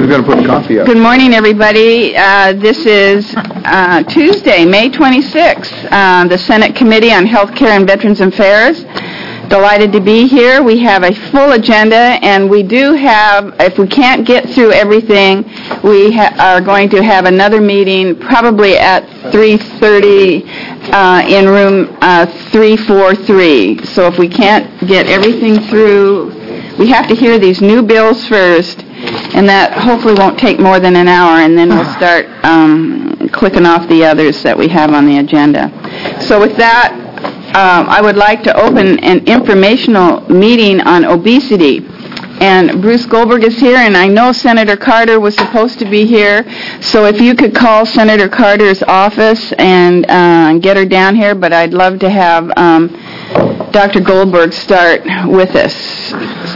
Who's going to put coffee up? Good morning, everybody. This is Tuesday, May 26th, the Senate Committee on Healthcare and Veterans Affairs. Delighted to be here. We have a full agenda, and we do have, if we can't get through everything, we are going to have another meeting probably at 3:30 in room 343. So if we can't get everything through, we have to hear these new bills first, and that hopefully won't take more than an hour, and then we'll start clicking off the others that we have on the agenda. So with that, I would like to open an informational meeting on obesity. And Bruce Goldberg is here, and I know Senator Carter was supposed to be here. So if you could call Senator Carter's office and get her down here, but I'd love to have Dr. Goldberg start with us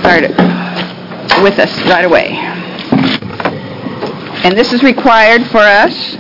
right away. And this is required for us.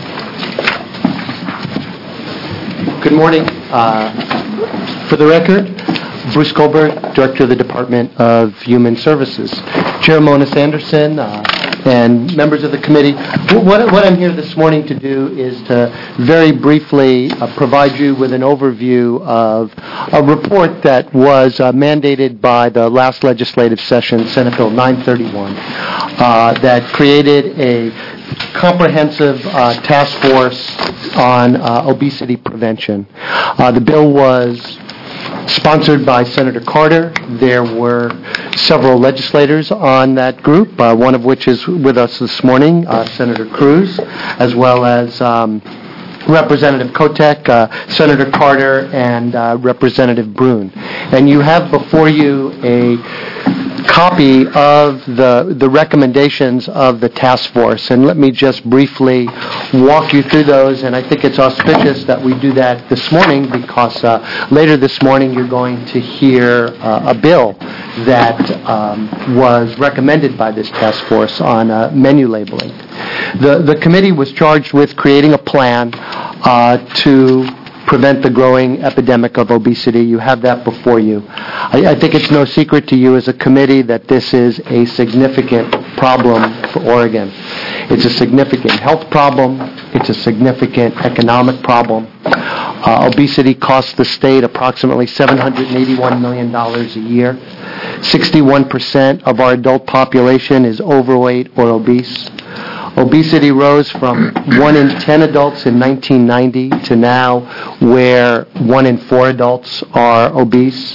Good morning. For the record, Bruce Goldberg, Director of the Department of Human Services. Chair Mona Sanderson and members of the committee, what I'm here this morning to do is to very briefly provide you with an overview of a report that was mandated by the last legislative session, Senate Bill 931, that created a comprehensive task force on obesity prevention. The bill was sponsored by Senator Carter. There were several legislators on that group, one of which is with us this morning, Senator Cruz, as well as Representative Kotek, Senator Carter, and Representative Brune. And you have before you a copy of the recommendations of the task force, and let me just briefly walk you through those. And I think it's auspicious that we do that this morning because later this morning you're going to hear a bill that was recommended by this task force on menu labeling. The committee was charged with creating a plan to prevent the growing epidemic of obesity. You have that before you. I think it's no secret to you as a committee that this is a significant problem for Oregon. It's a significant health problem. It's a significant economic problem. Obesity costs the state approximately $781 million a year. 61% of our adult population is overweight or obese. Obesity rose from 1 in 10 adults in 1990 to now where 1 in 4 adults are obese.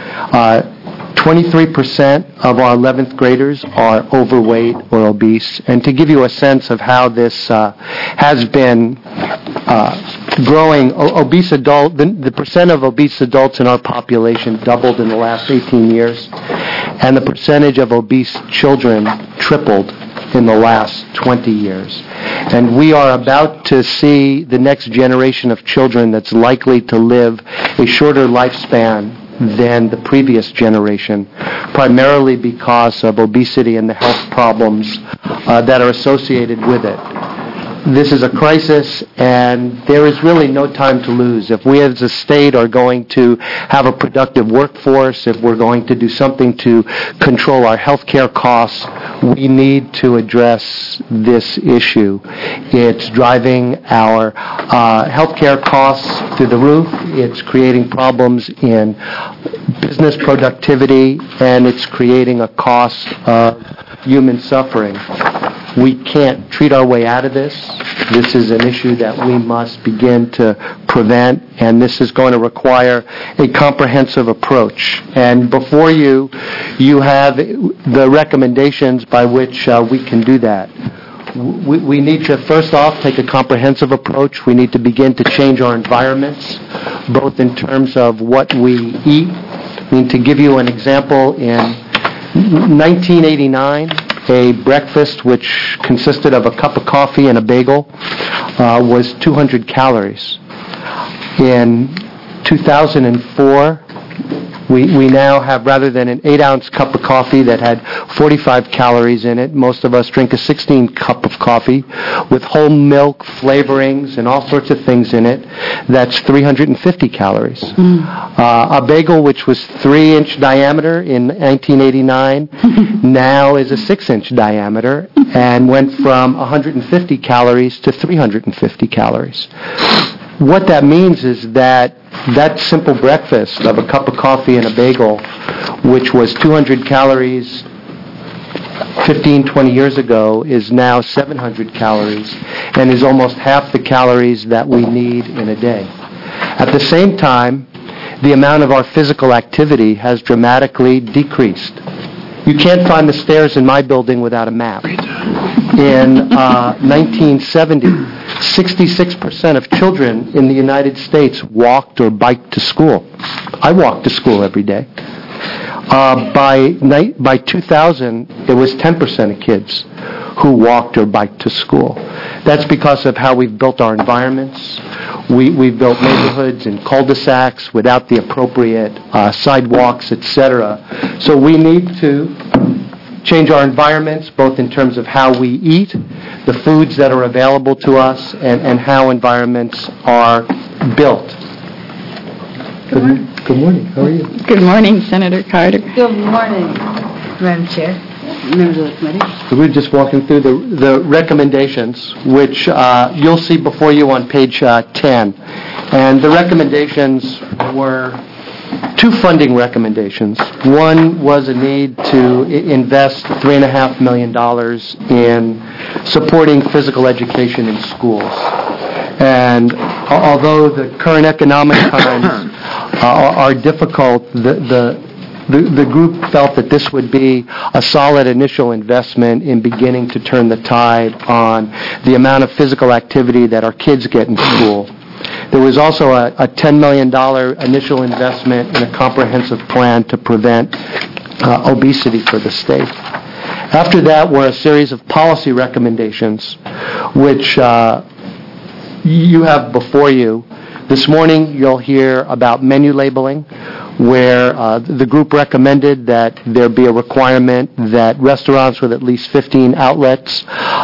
23% of our 11th graders are overweight or obese. And to give you a sense of how this has been growing, the percent of obese adults in our population doubled in the last 18 years, and the percentage of obese children tripled in the last 20 years. And we are about to see the next generation of children that's likely to live a shorter lifespan than the previous generation, primarily because of obesity and the health problems that are associated with it. This is a crisis, and there is really no time to lose. If we as a state are going to have a productive workforce, if we're going to do something to control our health care costs, we need to address this issue. It's driving our health care costs through the roof. It's creating problems in business productivity, and it's creating a cost of human suffering. We can't treat our way out of this. This is an issue that we must begin to prevent, and this is going to require a comprehensive approach. And before you have the recommendations by which we can do that. We need to, first off, take a comprehensive approach. We need to begin to change our environments, both in terms of what we eat. I mean, to give you an example, in 1989, a breakfast which consisted of a cup of coffee and a bagel was 200 calories. In 2004, We now have, rather than an 8-ounce cup of coffee that had 45 calories in it, most of us drink a 16 cup of coffee with whole milk, flavorings, and all sorts of things in it. That's 350 calories. A bagel, which was 3-inch diameter in 1989, now is a 6-inch diameter and went from 150 calories to 350 calories. What that means is that simple breakfast of a cup of coffee and a bagel, which was 200 calories 15, 20 years ago, is now 700 calories and is almost half the calories that we need in a day. At the same time, the amount of our physical activity has dramatically decreased. You can't find the stairs in my building without a map. In 1970, 66% of children in the United States walked or biked to school. I walked to school every day. By 2000, it was 10% of kids who walked or biked to school. That's because of how we've built our environments. We've built neighborhoods and cul-de-sacs without the appropriate sidewalks, etc. So we need to change our environments, both in terms of how we eat, the foods that are available to us, and how environments are built. Good morning. How are you? Good morning, Senator Carter. Good morning, Madam Chair, members of the committee. So we're just walking through the recommendations, which you'll see before you on page 10. And the recommendations were two funding recommendations. One was a need to invest $3.5 million in supporting physical education in schools. And although the current economic times are difficult, the group felt that this would be a solid initial investment in beginning to turn the tide on the amount of physical activity that our kids get in school. There was also a $10 million initial investment in a comprehensive plan to prevent obesity for the state. After that were a series of policy recommendations, which you have before you. This morning you'll hear about menu labeling, where the group recommended that there be a requirement that restaurants with at least 15 outlets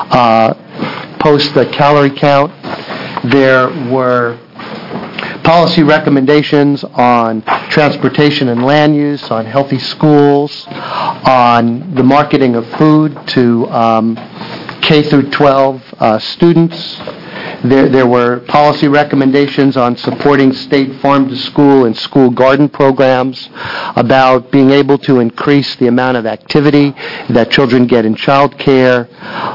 post the calorie count. There were policy recommendations on transportation and land use, on healthy schools, on the marketing of food to K through 12 students. There were policy recommendations on supporting state farm-to-school and school garden programs, about being able to increase the amount of activity that children get in child care,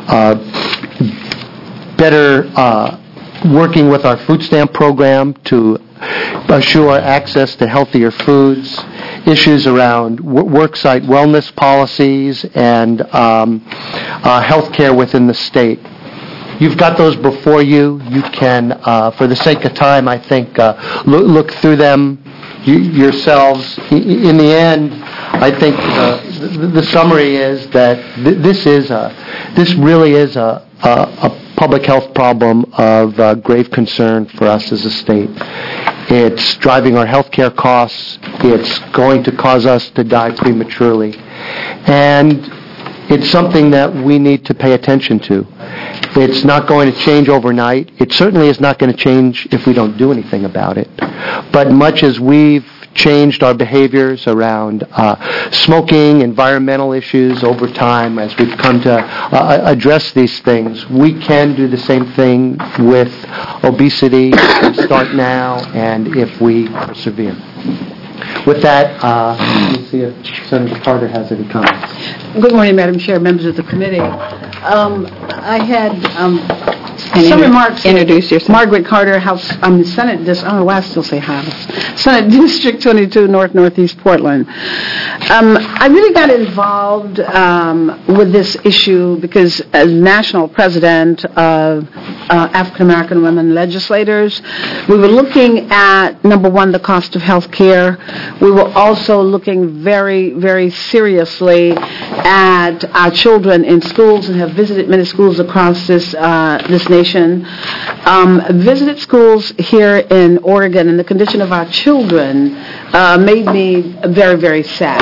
better working with our food stamp program to assure access to healthier foods, issues around worksite wellness policies, and health care within the state. You've got those before you. You can, for the sake of time, I think, look through them yourselves. In the end, I think the summary is that this really is a public health problem of grave concern for us as a state. It's driving our health care costs. It's going to cause us to die prematurely. And it's something that we need to pay attention to. It's not going to change overnight. It certainly is not going to change if we don't do anything about it. But much as we've changed our behaviors around smoking, environmental issues over time, as we've come to address these things, we can do the same thing with obesity if we start now and if we persevere. With that, let's see if Senator Carter has any comments. Good morning, Madam Chair, members of the committee. I had some remarks. Introduce yourself. Margaret Carter, House, Senate District. Oh, I still say House. Senate District 22, Northeast Portland. I really got involved with this issue because, as national president of African American women legislators, we were looking at, number one, the cost of health care. We were also looking very, very seriously at our children in schools and have visited many schools across this nation, visited schools here in Oregon, and the condition of our children made me very, very sad.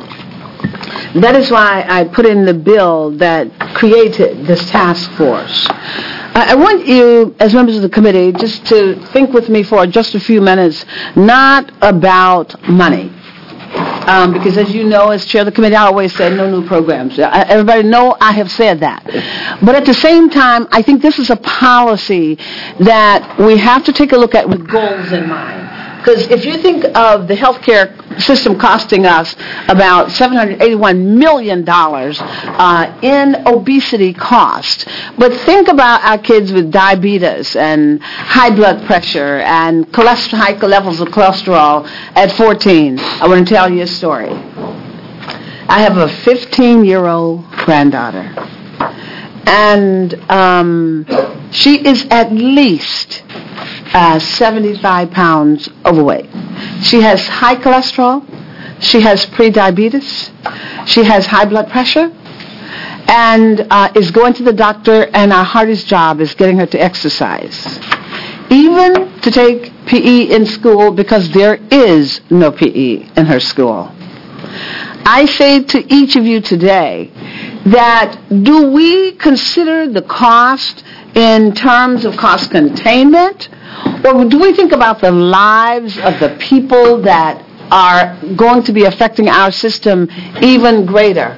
That is why I put in the bill that created this task force. I want you, as members of the committee, just to think with me for just a few minutes, not about money. Because as you know, as chair of the committee, I always say no new programs. Everybody know I have said that. But at the same time, I think this is a policy that we have to take a look at with goals in mind. Because if you think of the healthcare system costing us about $781 million in obesity cost, but think about our kids with diabetes and high blood pressure and high levels of cholesterol at 14. I want to tell you a story. I have a 15-year-old granddaughter, and she is at least 75 pounds overweight. She has high cholesterol, she has prediabetes, she has high blood pressure, and is going to the doctor, and our hardest job is getting her to exercise. Even to take PE in school, because there is no PE in her school. I say to each of you today that do we consider the cost in terms of cost containment, or do we think about the lives of the people that are going to be affecting our system even greater?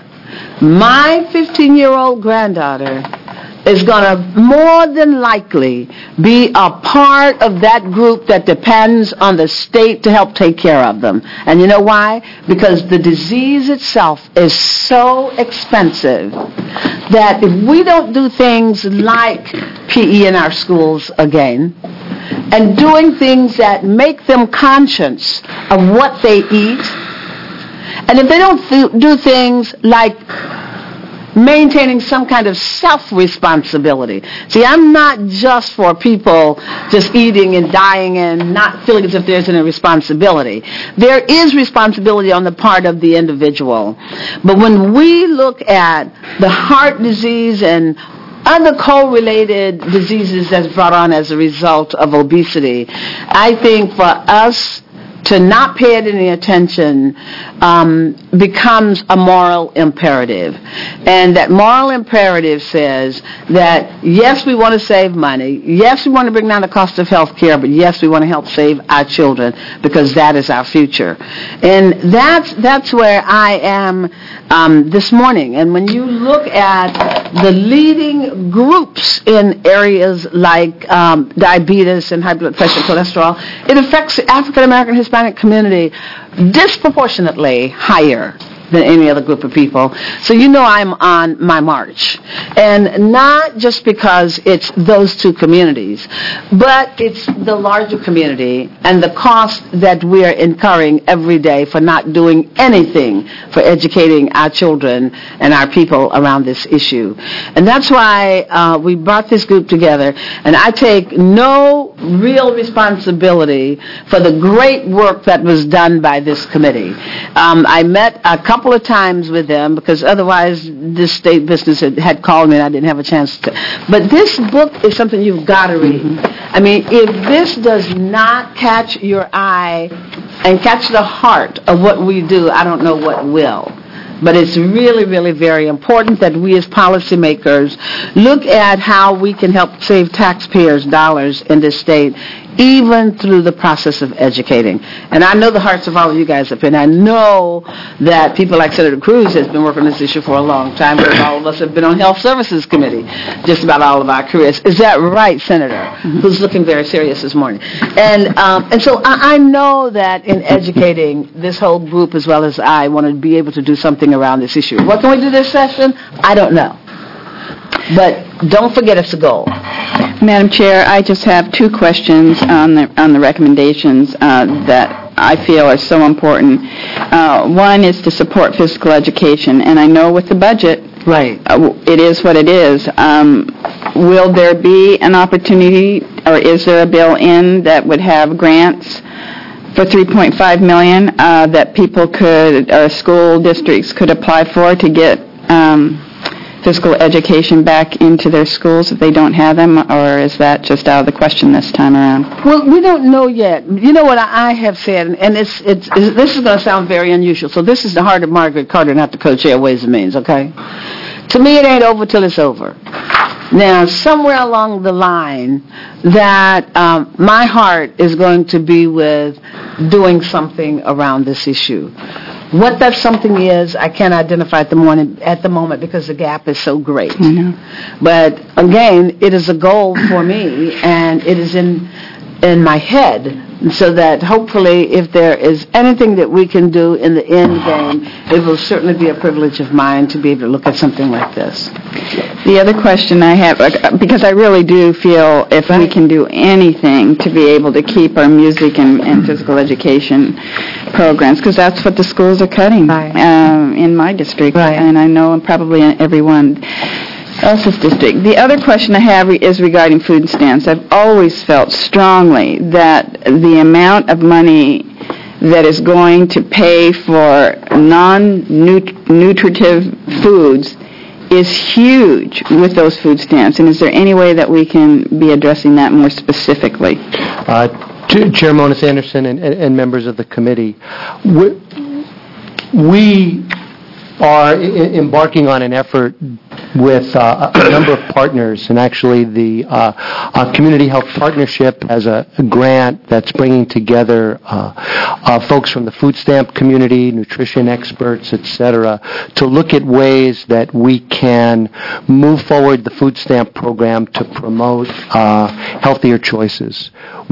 My 15-year-old granddaughter is going to more than likely be a part of that group that depends on the state to help take care of them. And you know why? Because the disease itself is so expensive that if we don't do things like PE in our schools again, and doing things that make them conscious of what they eat, and if they don't do things like maintaining some kind of self-responsibility. See, I'm not just for people just eating and dying and not feeling as if there's any responsibility. There is responsibility on the part of the individual. But when we look at the heart disease and other co-related diseases that's brought on as a result of obesity, I think for us to not pay it any attention becomes a moral imperative. And that moral imperative says that, yes, we want to save money. Yes, we want to bring down the cost of health care, but yes, we want to help save our children because that is our future. And that's where I am this morning. And when you look at the leading groups in areas like diabetes and high blood pressure and cholesterol, it affects the African American Hispanic community disproportionately higher than any other group of people. So you know I'm on my march. And not just because it's those two communities, but it's the larger community and the cost that we are incurring every day for not doing anything for educating our children and our people around this issue. And that's why we brought this group together, and I take no real responsibility for the great work that was done by this committee. I met a couple of times with them because otherwise this state business had called me and I didn't have a chance to. But this book is something you've got to read. I mean, if this does not catch your eye and catch the heart of what we do, I don't know what will. But it's really, really very important that we as policymakers look at how we can help save taxpayers' dollars in this state, even through the process of educating. And I know the hearts of all of you guys up here, and I know that people like Senator Cruz has been working on this issue for a long time, but all of us have been on Health Services Committee just about all of our careers. Is that right, Senator? Who's looking very serious this morning. And so I know that in educating, this whole group as well as I want to be able to do something around this issue. What can we do this session? I don't know. But don't forget it's a goal. Madam Chair, I just have two questions on the recommendations that I feel are so important. One is to support physical education, and I know with the budget, right, it is what it is. Will there be an opportunity, or is there a bill in that would have grants for $3.5 million that people could, or school districts could apply for to get physical education back into their schools if they don't have them, or is that just out of the question this time around? Well, we don't know yet. You know what I have said, and this is going to sound very unusual. So this is the heart of Margaret Carter, not the co-chair of Ways and Means, okay? To me, it ain't over till it's over. Now, somewhere along the line, that my heart is going to be with doing something around this issue. What that something is, I can't identify at the moment because the gap is so great. Mm-hmm. But again, it is a goal for me, and it is in my head, so that hopefully if there is anything that we can do in the end game, it will certainly be a privilege of mine to be able to look at something like this. The other question I have, because I really do feel if we can do anything to be able to keep our music and physical education programs, because that's what the schools are cutting in my district, and I know probably in everyone else's district. The other question I have is regarding food stamps. I've always felt strongly that the amount of money that is going to pay for non-nutritive foods is huge with those food stamps. And is there any way that we can be addressing that more specifically? Chair Mona Sanderson and members of the committee, we are embarking on an effort with a number of partners, and actually the Community Health Partnership has a grant that's bringing together folks from the food stamp community, nutrition experts, etc., to look at ways that we can move forward the food stamp program to promote healthier choices.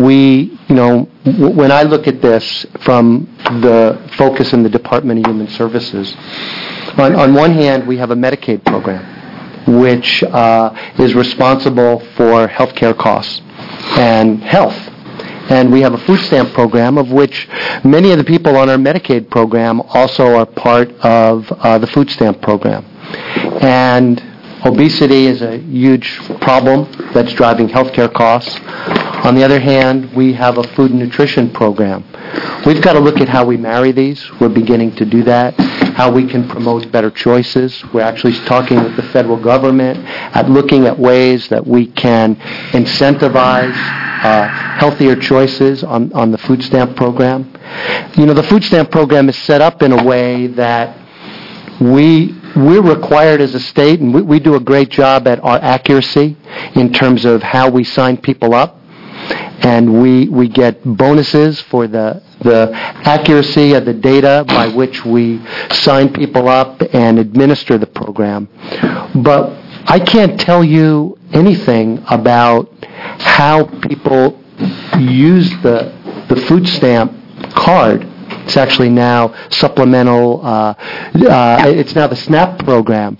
When I look at this from the focus in the Department of Human Services, on one hand, we have a Medicaid program, which is responsible for health care costs and health. And we have a food stamp program, of which many of the people on our Medicaid program also are part of the food stamp program. And obesity is a huge problem that's driving health care costs. On the other hand, we have a food and nutrition program. We've got to look at how we marry these. We're beginning to do that. How we can promote better choices. We're actually talking with the federal government at looking at ways that we can incentivize healthier choices on the food stamp program. The food stamp program is set up in a way that we're required as a state, and we do a great job at our accuracy in terms of how we sign people up. And we get bonuses for the accuracy of the data by which we sign people up and administer the program. But I can't tell you anything about how people use the food stamp card. It's actually now supplemental. It's now the SNAP program.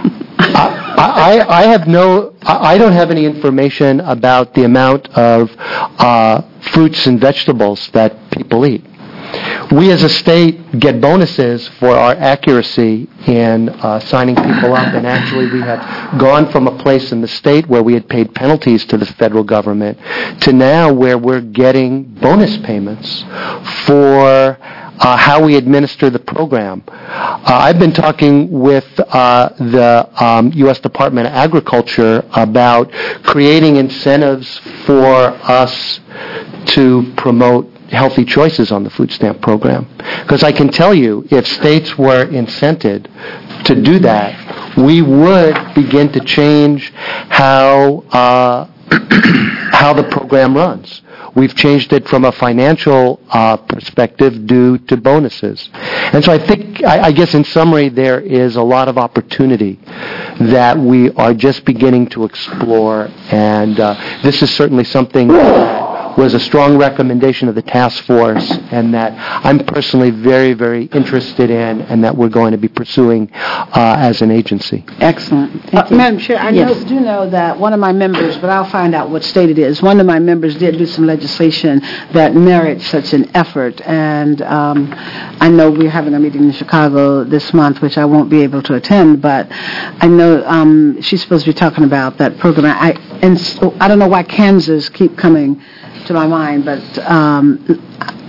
I don't have any information about the amount of fruits and vegetables that people eat. We as a state get bonuses for our accuracy in signing people up, and actually we have gone from a place in the state where we had paid penalties to the federal government to now where we're getting bonus payments for how we administer the program. I've been talking with the U.S. Department of Agriculture about creating incentives for us to promote healthy choices on the food stamp program. Because I can tell you, if states were incented to do that, we would begin to change how the program runs. We've changed it from a financial perspective due to bonuses. And so I guess in summary, there is a lot of opportunity that we are just beginning to explore, and this is certainly something that was a strong recommendation of the task force, and that I'm personally very, very interested in, and that we're going to be pursuing as an agency. Excellent. Thank you. Madam Chair, I do know that one of my members, but I'll find out what state it is, one of my members did do some legislation that merits such an effort, and I know we're having a meeting in Chicago this month, which I won't be able to attend, but I know she's supposed to be talking about that program. And so, I don't know why Kansas keep coming to my mind, but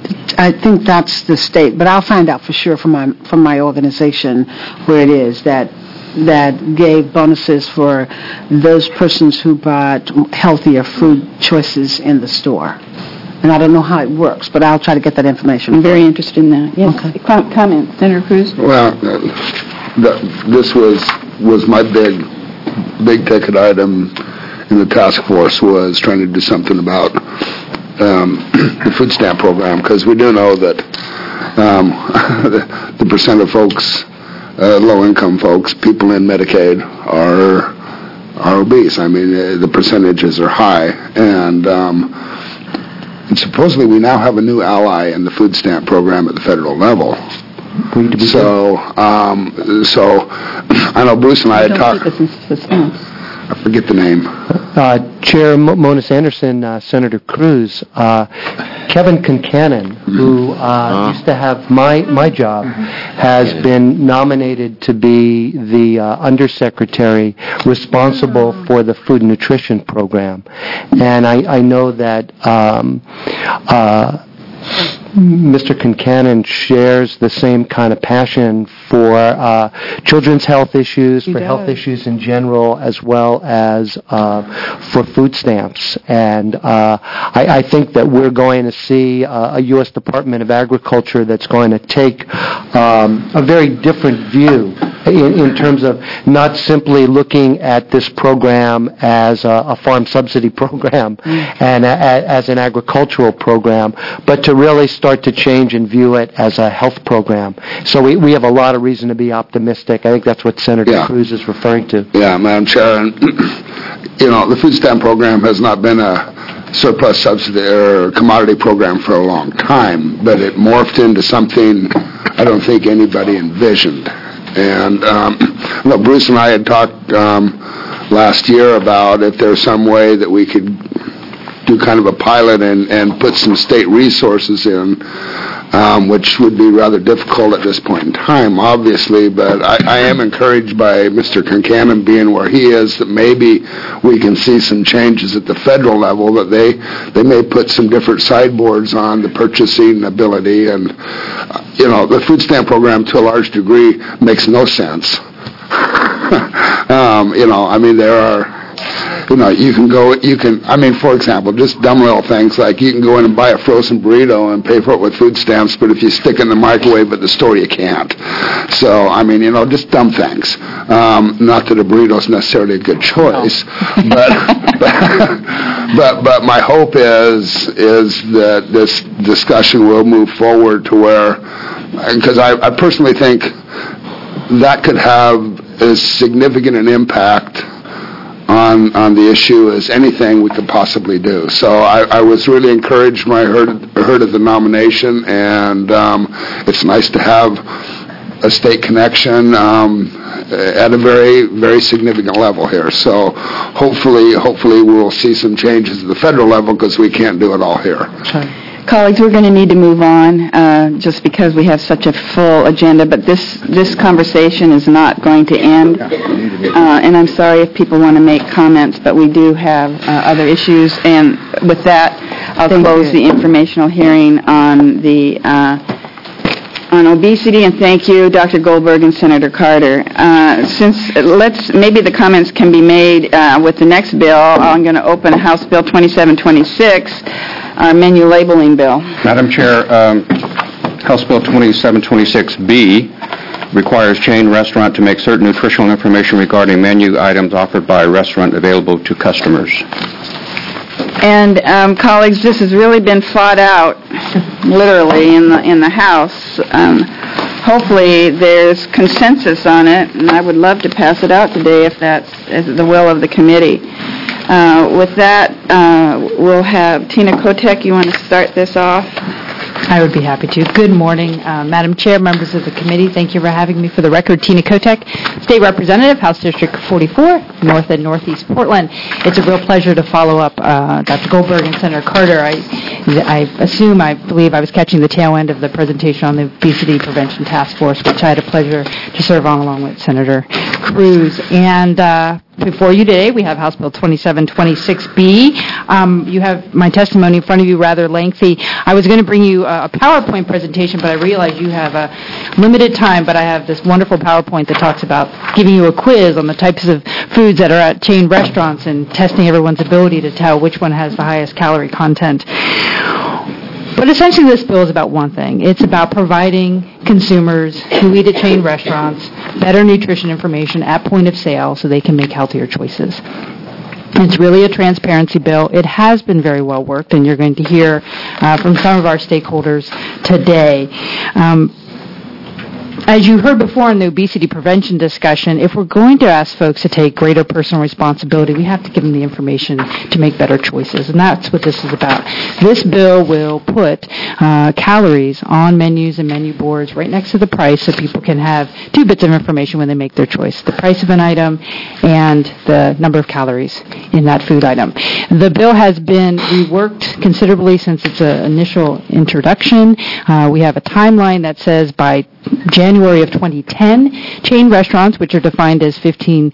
I think that's the state, but I'll find out for sure from my organization where it is that gave bonuses for those persons who bought healthier food choices in the store. And I don't know how it works, but I'll try to get that information. I'm very interested in that. Yes. Okay. Comment, Senator Cruz? Well, this was my big ticket item in the task force, was trying to do something about the food stamp program, because we do know that the percent of folks, low-income folks, people in Medicaid, are obese. I mean, the percentages are high, and supposedly we now have a new ally in the food stamp program at the federal level. So I know Bruce and I had talked. I forget the name. Chair Mona Sanderson, Senator Cruz, Kevin Concanon, who used to have my job, has been nominated to be the undersecretary responsible for the food and nutrition program. And I know that Mr. Concanon shares the same kind of passion for children's health issues, for health issues in general, as well as for food stamps. And I think that we're going to see a U.S. Department of Agriculture that's going to take a very different view in terms of not simply looking at this program as a farm subsidy program and as an agricultural program, but to really start to change and view it as a health program. So we have a lot of reason to be optimistic. I think that's what Senator Cruz is referring to. Yeah, Madam Chair, and the food stamp program has not been a surplus subsidy or commodity program for a long time, but it morphed into something I don't think anybody envisioned. And Bruce and I had talked last year about if there's some way that we could do kind of a pilot and put some state resources in, which would be rather difficult at this point in time, obviously, but I am encouraged by Mr. Concanon being where he is, that maybe we can see some changes at the federal level, that they may put some different sideboards on the purchasing ability, and the food stamp program to a large degree makes no sense. I mean, there are, for example, just dumb little things like you can go in and buy a frozen burrito and pay for it with food stamps, but if you stick it in the microwave at the store, you can't. So, just dumb things. Not that a burrito is necessarily a good choice, but my hope is that this discussion will move forward to where, because I personally think that could have as significant an impact on the issue as anything we could possibly do. So I was really encouraged when I heard of the nomination, and it's nice to have a state connection at a very, very significant level here. So hopefully we'll see some changes at the federal level, because we can't do it all here. Sure. Colleagues, we're going to need to move on just because we have such a full agenda, but this conversation is not going to end. And I'm sorry if people want to make comments, but we do have other issues. And with that, I'll close the informational hearing on the on obesity, and thank you, Dr. Goldberg and Senator Carter. Maybe the comments can be made with the next bill. I'm going to open House Bill 2726, our menu labeling bill. Madam Chair, House Bill 2726B requires chain restaurant to make certain nutritional information regarding menu items offered by a restaurant available to customers. And colleagues, this has really been fought out, literally, in the House. Hopefully there's consensus on it, and I would love to pass it out today if that's the will of the committee. With that, we'll have Tina Kotek. You want to start this off? I would be happy to. Good morning, Madam Chair, members of the committee. Thank you for having me. For the record, Tina Kotek, State Representative, House District 44, North and Northeast Portland. It's a real pleasure to follow up Dr. Goldberg and Senator Carter. I believe I was catching the tail end of the presentation on the Obesity Prevention Task Force, which I had a pleasure to serve on along with Senator Cruz. And Before you today, we have House Bill 2726B. You have my testimony in front of you, rather lengthy. I was going to bring you a PowerPoint presentation, but I realize you have a limited time, but I have this wonderful PowerPoint that talks about giving you a quiz on the types of foods that are at chain restaurants and testing everyone's ability to tell which one has the highest calorie content. But essentially, this bill is about one thing. It's about providing consumers who eat at chain restaurants better nutrition information at point of sale so they can make healthier choices. It's really a transparency bill. It has been very well worked, and you're going to hear from some of our stakeholders today. As you heard before in the obesity prevention discussion, if we're going to ask folks to take greater personal responsibility, we have to give them the information to make better choices, and that's what this is about. This bill will put calories on menus and menu boards right next to the price so people can have two bits of information when they make their choice, the price of an item and the number of calories in that food item. The bill has been reworked considerably since its initial introduction. We have a timeline that says by January of 2010, chain restaurants, which are defined as 15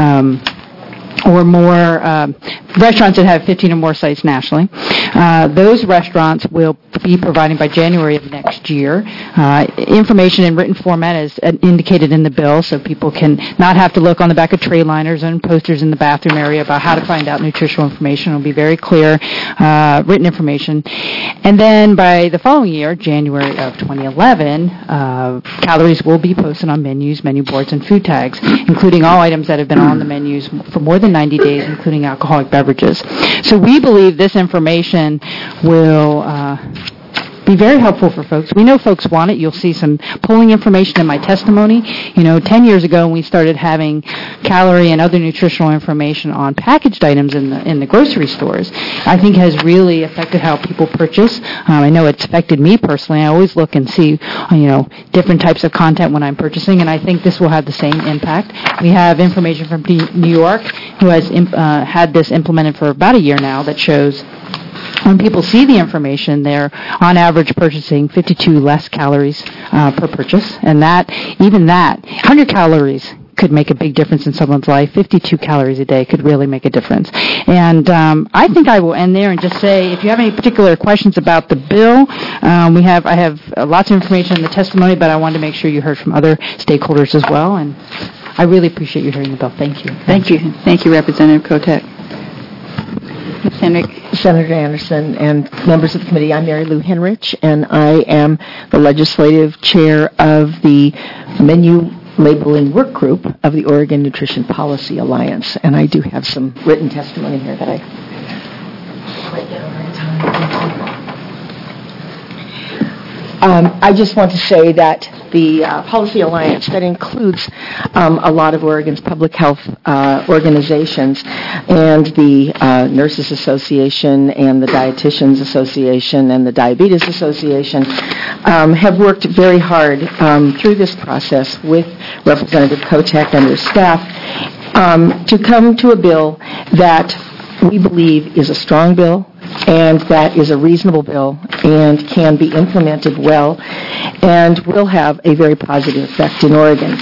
or more restaurants that have 15 or more sites nationally, those restaurants will be providing by January of next year information in written format as indicated in the bill, so people can not have to look on the back of tray liners and posters in the bathroom area about how to find out nutritional information. It will be very clear written information. And then by the following year, January of 2011, calories will be posted on menus, menu boards, and food tags, including all items that have been on the menus for more than 90 days, including alcoholic beverages. So we believe this information will be very helpful for folks. We know folks want it. You'll see some polling information in my testimony. 10 years ago when we started having calorie and other nutritional information on packaged items in the grocery stores, I think has really affected how people purchase. I know it's affected me personally. I always look and see, different types of content when I'm purchasing, and I think this will have the same impact. We have information from New York, who has had this implemented for about a year now, that shows when people see the information, they're on average purchasing 52 less calories per purchase, and 100 calories could make a big difference in someone's life. 52 calories a day could really make a difference. And I think I will end there and just say, if you have any particular questions about the bill, I have lots of information in the testimony, but I wanted to make sure you heard from other stakeholders as well, and I really appreciate you hearing the bill. Thank you. Thank you. Thank you, Representative Kotek. Ms. Henrich. Senator Anderson and members of the committee, I'm Mary Lou Henrich, and I am the legislative chair of the Menu Labeling Work Group of the Oregon Nutrition Policy Alliance, and I do have some written testimony here that I might get over in time. I just want to say that the Policy Alliance, that includes a lot of Oregon's public health organizations and the Nurses Association and the Dietitians Association and the Diabetes Association, have worked very hard through this process with Representative Kotek and her staff to come to a bill that we believe is a strong bill, and that is a reasonable bill and can be implemented well and will have a very positive effect in Oregon.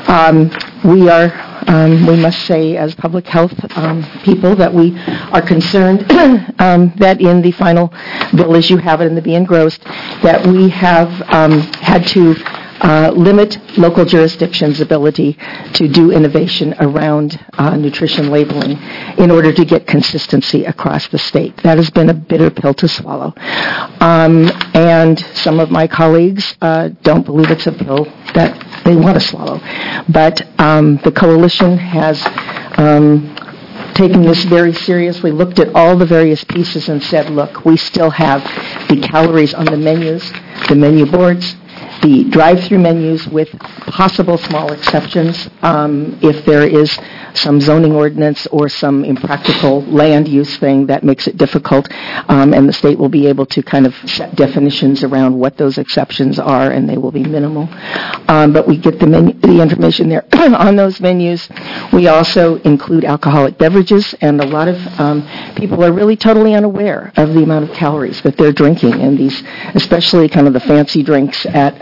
We must say as public health people that we are concerned that in the final bill as you have it in the Be Engrossed, that we have had to limit local jurisdictions' ability to do innovation around nutrition labeling in order to get consistency across the state. That has been a bitter pill to swallow. And some of my colleagues don't believe it's a pill that they want to swallow. But the coalition has taken this very seriously, looked at all the various pieces and said, look, we still have the calories on the menus, the menu boards, the drive-through menus with possible small exceptions if there is some zoning ordinance or some impractical land use thing that makes it difficult, and the state will be able to kind of set definitions around what those exceptions are, and they will be minimal. But we get the information there on those menus. We also include alcoholic beverages, and a lot of people are really totally unaware of the amount of calories that they're drinking, and these, especially kind of the fancy drinks at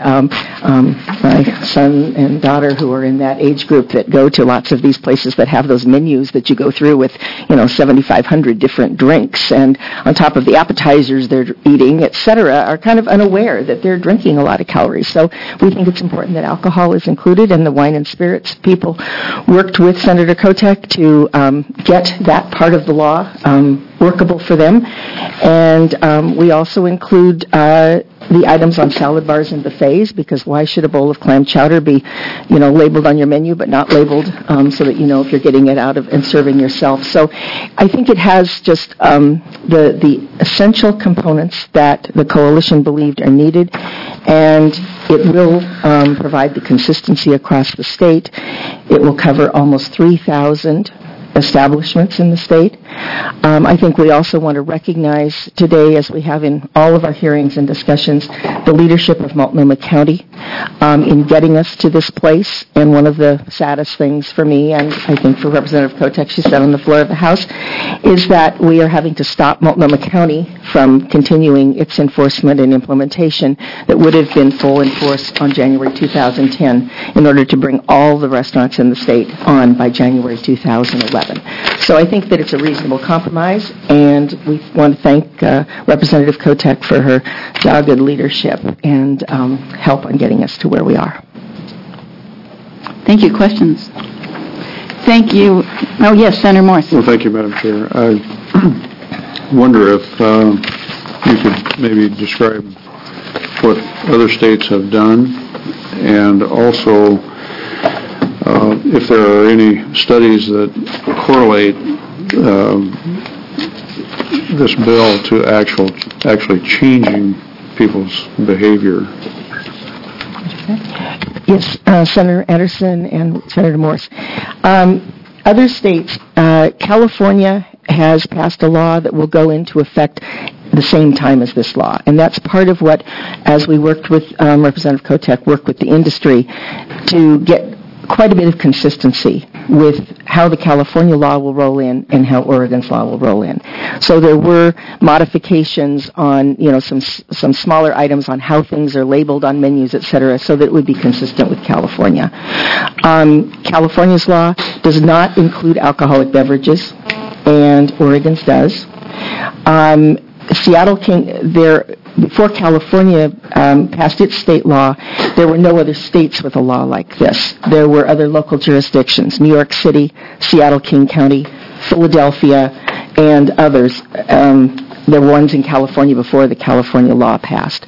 my son and daughter who are in that age group that go to lots of these places that have those menus that you go through with, 7,500 different drinks, and on top of the appetizers they're eating, etc., are kind of unaware that they're drinking a lot of calories. So we think it's important that alcohol is included, and the wine and spirits people worked with Senator Kotek to get that part of the law workable for them. And we also include the items on salad bars and buffets, because why should a bowl of clam chowder be, labeled on your menu but not labeled so that you know if you're getting it out of and serving yourself. So I think it has just the essential components that the coalition believed are needed, and it will provide the consistency across the state. It will cover almost 3,000 establishments in the state. I think we also want to recognize today, as we have in all of our hearings and discussions, the leadership of Multnomah County in getting us to this place. And one of the saddest things for me, and I think for Representative Kotek, she said on the floor of the House, is that we are having to stop Multnomah County from continuing its enforcement and implementation that would have been full in force on January 2010 in order to bring all the restaurants in the state on by January 2011. So I think that it's a reasonable compromise, and we want to thank Representative Kotek for her dogged leadership and help on getting us to where we are. Thank you. Questions? Thank you. Oh, yes, Senator Morse. Well, thank you, Madam Chair. I wonder if you could maybe describe what other states have done, and also if there are any studies that correlate this bill to actually changing people's behavior. Yes, Senator Anderson and Senator Morse. Other states, California has passed a law that will go into effect the same time as this law. And that's part of what, as we worked with Representative Kotek, worked with the industry to get quite a bit of consistency with how the California law will roll in and how Oregon's law will roll in. So there were modifications on, some smaller items on how things are labeled on menus, et cetera, so that it would be consistent with California. California's law does not include alcoholic beverages, and Oregon's does. Before California passed its state law, there were no other states with a law like this. There were other local jurisdictions, New York City, Seattle, King County, Philadelphia, and others. There were ones in California before the California law passed.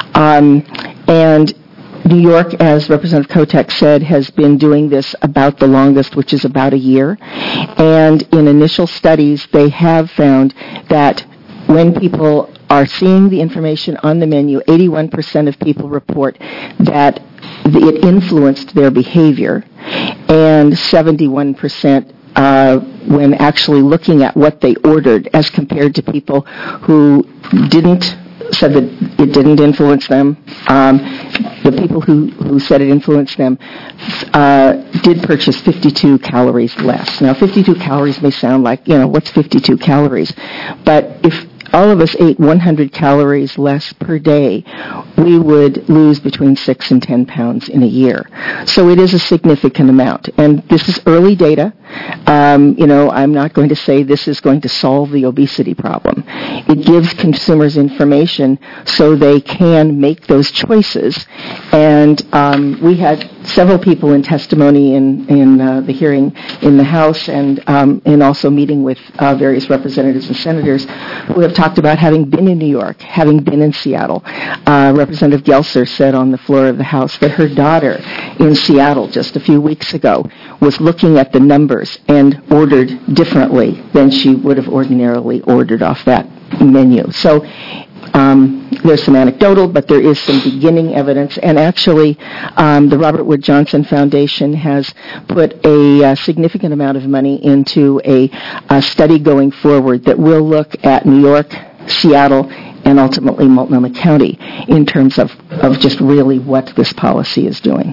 And New York, as Representative Kotek said, has been doing this about the longest, which is about a year. And in initial studies, they have found that when people are seeing the information on the menu, 81% of people report that it influenced their behavior, and 71% when actually looking at what they ordered as compared to people who said that it didn't influence them. The people who said it influenced them did purchase 52 calories less. Now, 52 calories may sound like, what's 52 calories? But if all of us ate 100 calories less per day, we would lose between 6 and 10 pounds in a year. So it is a significant amount. And this is early data. I'm not going to say this is going to solve the obesity problem. It gives consumers information so they can make those choices. And we had several people in testimony in the hearing in the House and also meeting with various representatives and senators who have talked about having been in New York, having been in Seattle. Representative Gelser said on the floor of the House that her daughter in Seattle just a few weeks ago was looking at the numbers and ordered differently than she would have ordinarily ordered off that menu. So there's some anecdotal, but there is some beginning evidence. And actually, the Robert Wood Johnson Foundation has put a significant amount of money into a study going forward that will look at New York, Seattle, and ultimately Multnomah County in terms of just really what this policy is doing.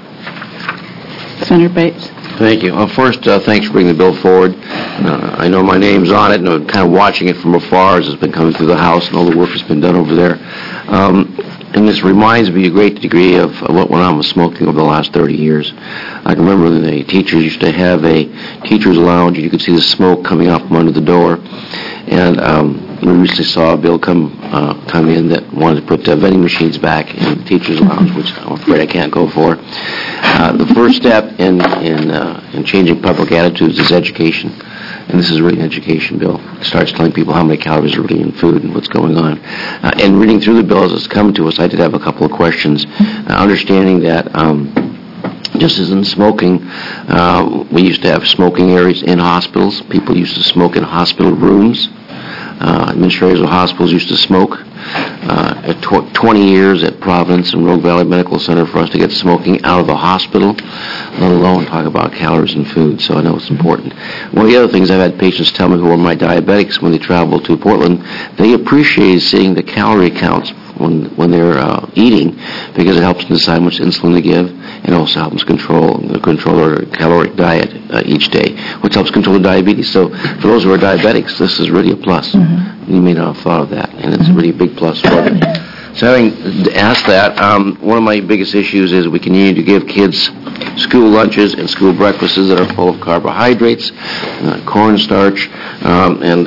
Senator Bates. Thank you. First, thanks for bringing the bill forward. I know my name's on it, and I'm kind of watching it from afar as it's been coming through the House and all the work that's been done over there. and this reminds me a great degree of what went on with smoking over the last 30 years. I can remember the teachers used to have a teacher's lounge, and you could see the smoke coming out from under the door. And we recently saw a bill come in that wanted to put vending machines back in the teacher's lounge, which I'm afraid I can't go for. The first step in changing public attitudes is education. And this is really an education bill. It starts telling people how many calories are really in food and what's going on. And reading through the bill as it's come to us, I did have a couple of questions. Understanding that just as in smoking, we used to have smoking areas in hospitals. People used to smoke in hospital rooms. Administrators of hospitals used to smoke. 20 years at Providence and Rogue Valley Medical Center for us to get smoking out of the hospital, let alone talk about calories in food, so I know it's important. One of the other things I've had patients tell me who are my diabetics when they travel to Portland, they appreciate seeing the calorie counts when they're eating, because it helps them decide how much insulin to give, and also helps control their caloric diet each day, which helps control the diabetes. So for those who are diabetics, this is really a plus. Mm-hmm. You may not have thought of that, and it's a really big plus for them. So having asked that, one of my biggest issues is we continue to give kids school lunches and school breakfasts that are full of carbohydrates, cornstarch, and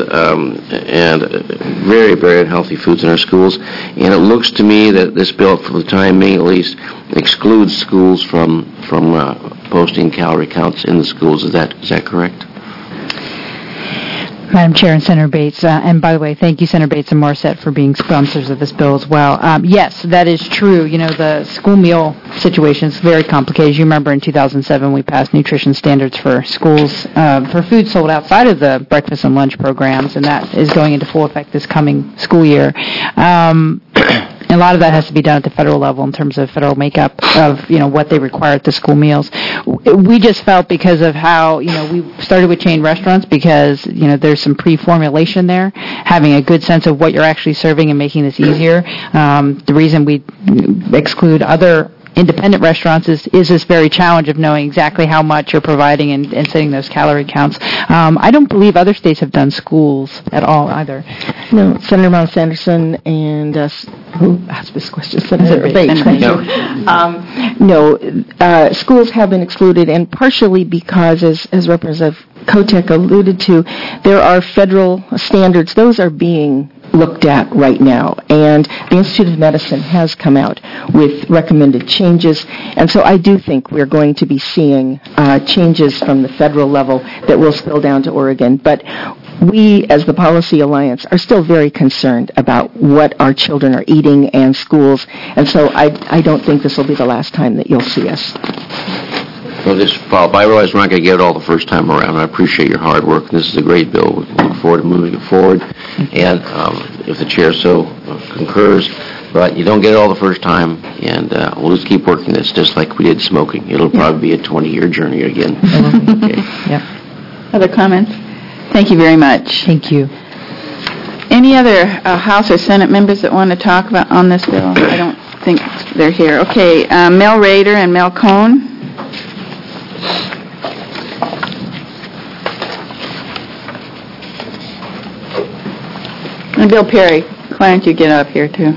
very, very unhealthy foods in our schools. And it looks to me that this bill, for the time being at least, excludes schools from posting calorie counts in the schools. Is that correct? Madam Chair and Senator Bates, and by the way, thank you, Senator Bates and Morissette, for being sponsors of this bill as well. Yes, that is true. You know, the school meal situation is very complicated. You remember in 2007 we passed nutrition standards for schools for food sold outside of the breakfast and lunch programs, and that is going into full effect this coming school year. And a lot of that has to be done at the federal level in terms of federal makeup of, what they require at the school meals. We just felt because of how, we started with chain restaurants because, there's some pre-formulation there, having a good sense of what you're actually serving and making this easier. The reason we exclude other independent restaurants is this very challenge of knowing exactly how much you're providing and setting those calorie counts. I don't believe other states have done schools at all either. No, Senator Mounts Anderson and who asked this question? Senator Bates. No, schools have been excluded, and partially because, as Representative Kotek alluded to, there are federal standards. Those are being looked at right now, and the Institute of Medicine has come out with recommended changes, and so I do think we're going to be seeing changes from the federal level that will spill down to Oregon, but we, as the Policy Alliance, are still very concerned about what our children are eating and schools, and so I don't think this will be the last time that you'll see us. Well, this follow-up, I realize we're not going to get it all the first time around. I appreciate your hard work. This is a great bill. We look forward to moving it forward, and if the chair so concurs, but you don't get it all the first time, and we'll just keep working this, just like we did smoking. It'll probably be a 20-year journey again. Okay. Yep. Other comments? Thank you very much. Thank you. Any other House or Senate members that want to talk about on this bill? I don't think they're here. Okay, Mel Rader and Mel Cohn. And Bill Perry, why don't you get up here too?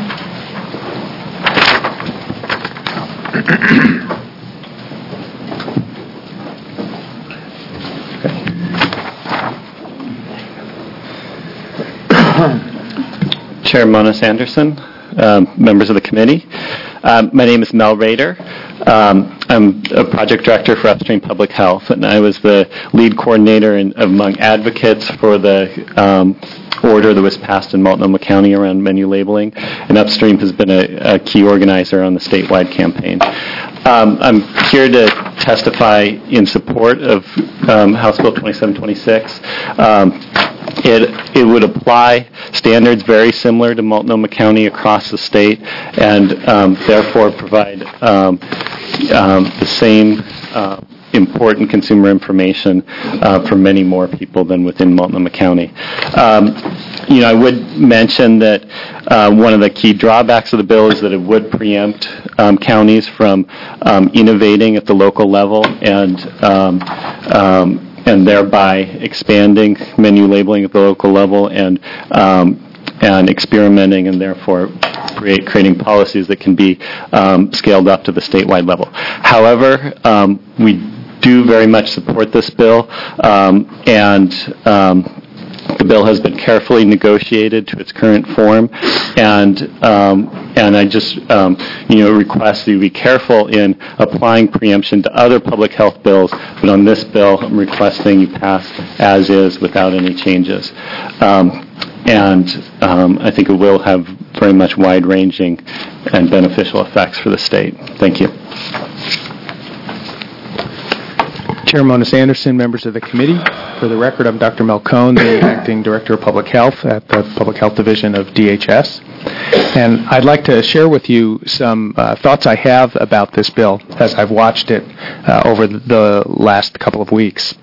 Chair Mona Sanderson, members of the committee. My name is Mel Rader. I'm a project director for Upstream Public Health, and I was the lead coordinator among advocates for the order that was passed in Multnomah County around menu labeling, and Upstream has been a key organizer on the statewide campaign. I'm here to testify in support of House Bill 2726. It would apply standards very similar to Multnomah County across the state, and therefore provide the same important consumer information for many more people than within Multnomah County. I would mention that one of the key drawbacks of the bill is that it would preempt counties from innovating at the local level and thereby expanding menu labeling at the local level and and experimenting, and therefore creating policies that can be scaled up to the statewide level. However, we do very much support this bill, and the bill has been carefully negotiated to its current form, and I just request that you be careful in applying preemption to other public health bills, but on this bill I'm requesting you pass as is without any changes. And I think it will have very much wide-ranging and beneficial effects for the state. Thank you. Chair Mona Sanderson, members of the committee. For the record, I'm Dr. Mel Cohn, the Acting Director of Public Health at the Public Health Division of DHS. And I'd like to share with you some thoughts I have about this bill as I've watched it over the last couple of weeks.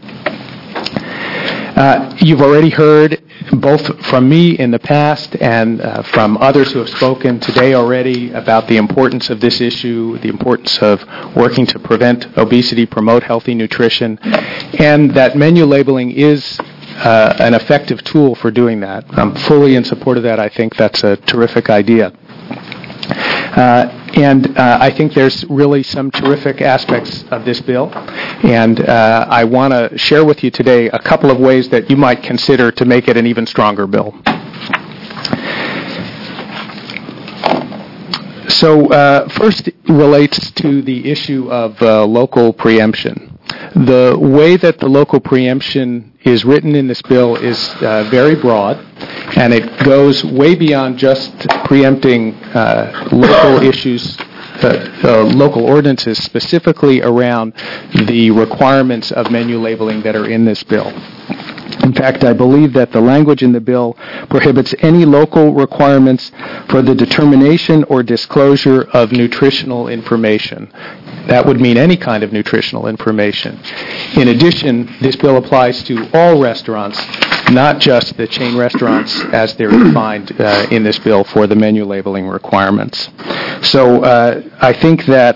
You've already heard, both from me in the past and from others who have spoken today already, about the importance of this issue, the importance of working to prevent obesity, promote healthy nutrition, and that menu labeling is an effective tool for doing that. I'm fully in support of that. I think that's a terrific idea. And I think there's really some terrific aspects of this bill, and I want to share with you today a couple of ways that you might consider to make it an even stronger bill. So first relates to the issue of local preemption. The way that the local preemption is written in this bill is very broad, and it goes way beyond just preempting local issues, local ordinances specifically around the requirements of menu labeling that are in this bill. In fact, I believe that the language in the bill prohibits any local requirements for the determination or disclosure of nutritional information. That would mean any kind of nutritional information. In addition, this bill applies to all restaurants, not just the chain restaurants as they're defined in this bill for the menu labeling requirements. So I think that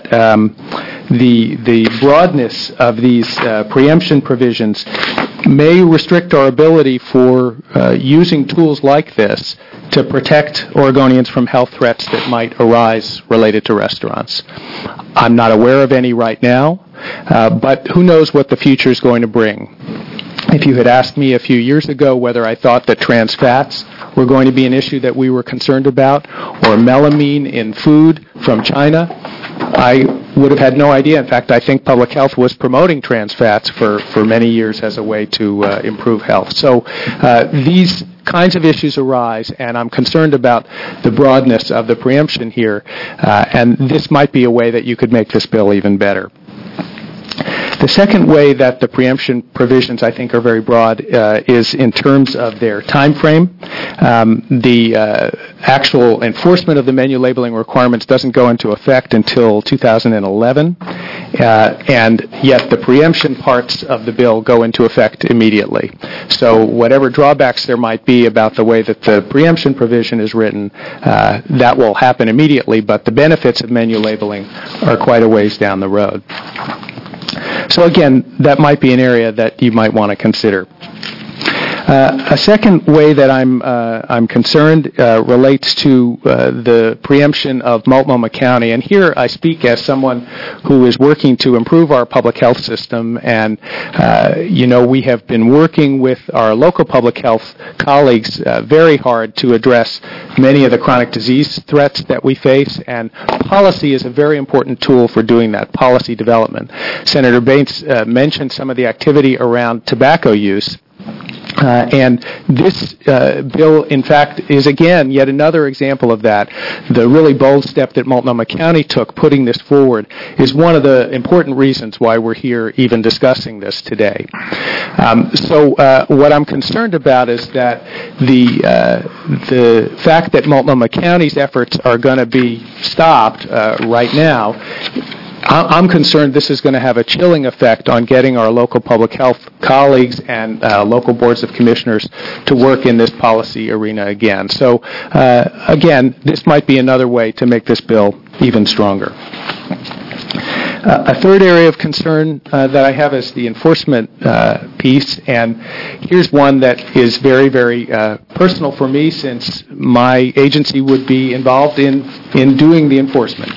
the broadness of these preemption provisions may restrict our ability for using tools like this to protect Oregonians from health threats that might arise related to restaurants. I'm not aware of any right now, but who knows what the future is going to bring. If you had asked me a few years ago whether I thought that trans fats were going to be an issue that we were concerned about, or melamine in food from China, I would have had no idea. In fact, I think public health was promoting trans fats for many years as a way to improve health. So these kinds of issues arise, and I'm concerned about the broadness of the preemption here, and this might be a way that you could make this bill even better. The second way that the preemption provisions, I think, are very broad is in terms of their time frame. The actual enforcement of the menu labeling requirements doesn't go into effect until 2011, and yet the preemption parts of the bill go into effect immediately. So whatever drawbacks there might be about the way that the preemption provision is written, that will happen immediately, but the benefits of menu labeling are quite a ways down the road. So again, that might be an area that you might want to consider. A second way that I'm concerned relates to the preemption of Multnomah County, and here I speak as someone who is working to improve our public health system, and we have been working with our local public health colleagues very hard to address many of the chronic disease threats that we face, and policy is a very important tool for doing that, policy development. Senator Bates mentioned some of the activity around tobacco use. And this bill, in fact, is again yet another example of that. The really bold step that Multnomah County took, putting this forward, is one of the important reasons why we're here even discussing this today. So what I'm concerned about is that the fact that Multnomah County's efforts are going to be stopped right now, I'm concerned this is going to have a chilling effect on getting our local public health colleagues and local boards of commissioners to work in this policy arena again. So, again, this might be another way to make this bill even stronger. A third area of concern that I have is the enforcement piece, and here's one that is very, very personal for me since my agency would be involved in doing the enforcement.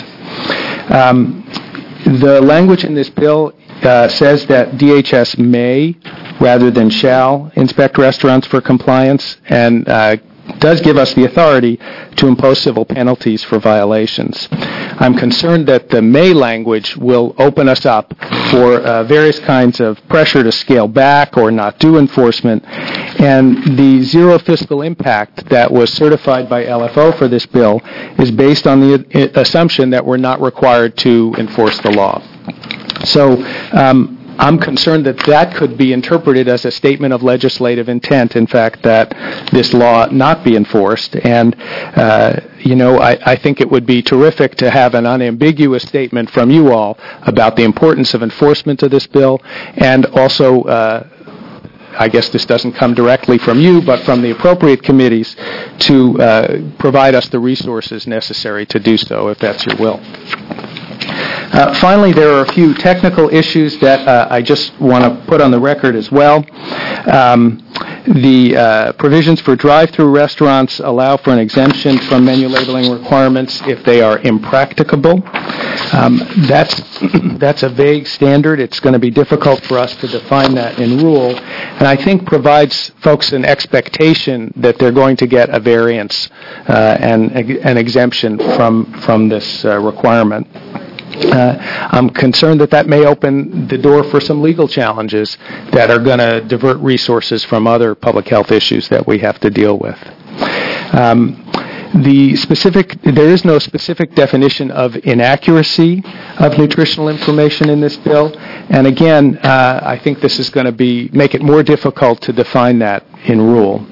The language in this bill says that DHS may, rather than shall, inspect restaurants for compliance, and does give us the authority to impose civil penalties for violations. I'm concerned that the may language will open us up for various kinds of pressure to scale back or not do enforcement, and the zero fiscal impact that was certified by LFO for this bill is based on the assumption that we're not required to enforce the law. So I'm concerned that that could be interpreted as a statement of legislative intent, in fact, that this law not be enforced. And, I think it would be terrific to have an unambiguous statement from you all about the importance of enforcement of this bill, and also, I guess this doesn't come directly from you, but from the appropriate committees to provide us the resources necessary to do so, if that's your will. Finally, there are a few technical issues that I just want to put on the record as well. The provisions for drive-through restaurants allow for an exemption from menu labeling requirements if they are impracticable. That's a vague standard. It's going to be difficult for us to define that in rule, and I think provides folks an expectation that they're going to get a variance and an exemption from this requirement. I'm concerned that may open the door for some legal challenges that are going to divert resources from other public health issues that we have to deal with. There is no specific definition of inaccuracy of nutritional information in this bill, and again, I think this is going to make it more difficult to define that in rule.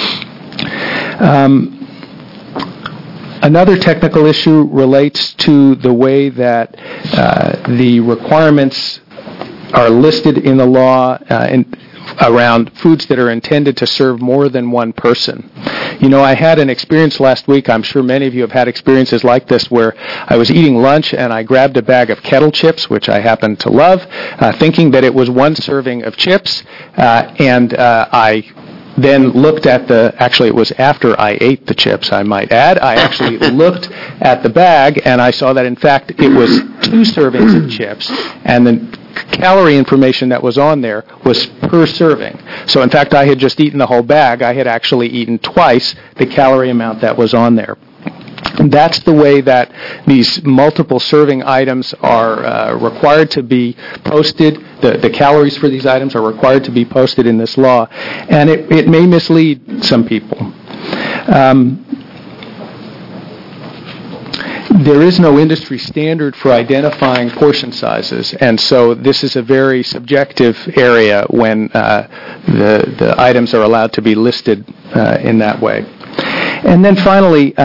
Another technical issue relates to the way that the requirements are listed in the law around foods that are intended to serve more than one person. I had an experience last week, I'm sure many of you have had experiences like this, where I was eating lunch and I grabbed a bag of kettle chips, which I happen to love, thinking that it was one serving of chips, and I then looked at actually it was after I ate the chips, I might add. I actually looked at the bag and I saw that in fact it was 2 servings of chips, and the calorie information that was on there was per serving. So in fact I had just eaten the whole bag. I had actually eaten twice the calorie amount that was on there. And that's the way that these multiple serving items are required to be posted. The calories for these items are required to be posted in this law, and it may mislead some people. There is no industry standard for identifying portion sizes, and so this is a very subjective area when the items are allowed to be listed in that way. And then finally,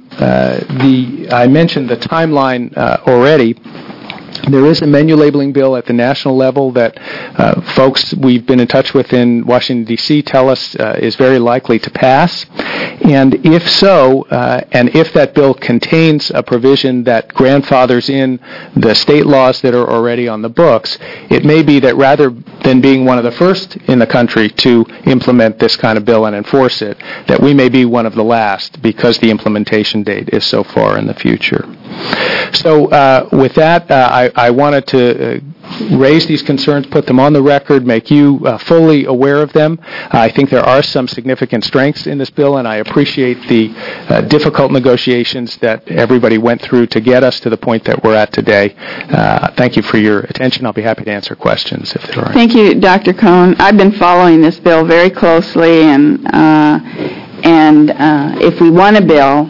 I mentioned the timeline already. There is a menu labeling bill at the national level that folks we've been in touch with in Washington, D.C. tell us is very likely to pass. And if so, and if that bill contains a provision that grandfathers in the state laws that are already on the books, it may be that rather than being one of the first in the country to implement this kind of bill and enforce it, that we may be one of the last because the implementation date is so far in the future. So with that, I wanted to raise these concerns, put them on the record, make you fully aware of them. I think there are some significant strengths in this bill, and I appreciate the difficult negotiations that everybody went through to get us to the point that we're at today. Thank you for your attention. I'll be happy to answer questions if there are. Thank you, Dr. Cohn. I've been following this bill very closely, and if we want a bill,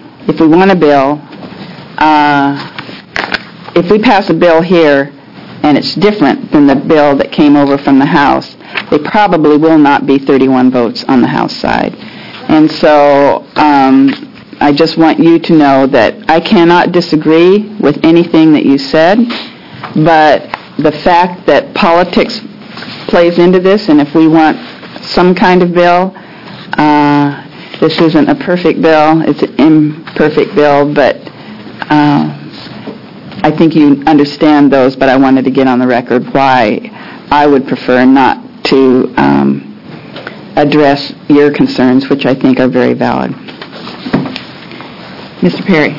if we pass a bill here and it's different than the bill that came over from the House, they probably will not be 31 votes on the House side. And so I just want you to know that I cannot disagree with anything that you said, but the fact that politics plays into this, and if we want some kind of bill, this isn't a perfect bill, it's an imperfect bill, but I think you understand those, but I wanted to get on the record why I would prefer not to address your concerns, which I think are very valid. Mr. Perry.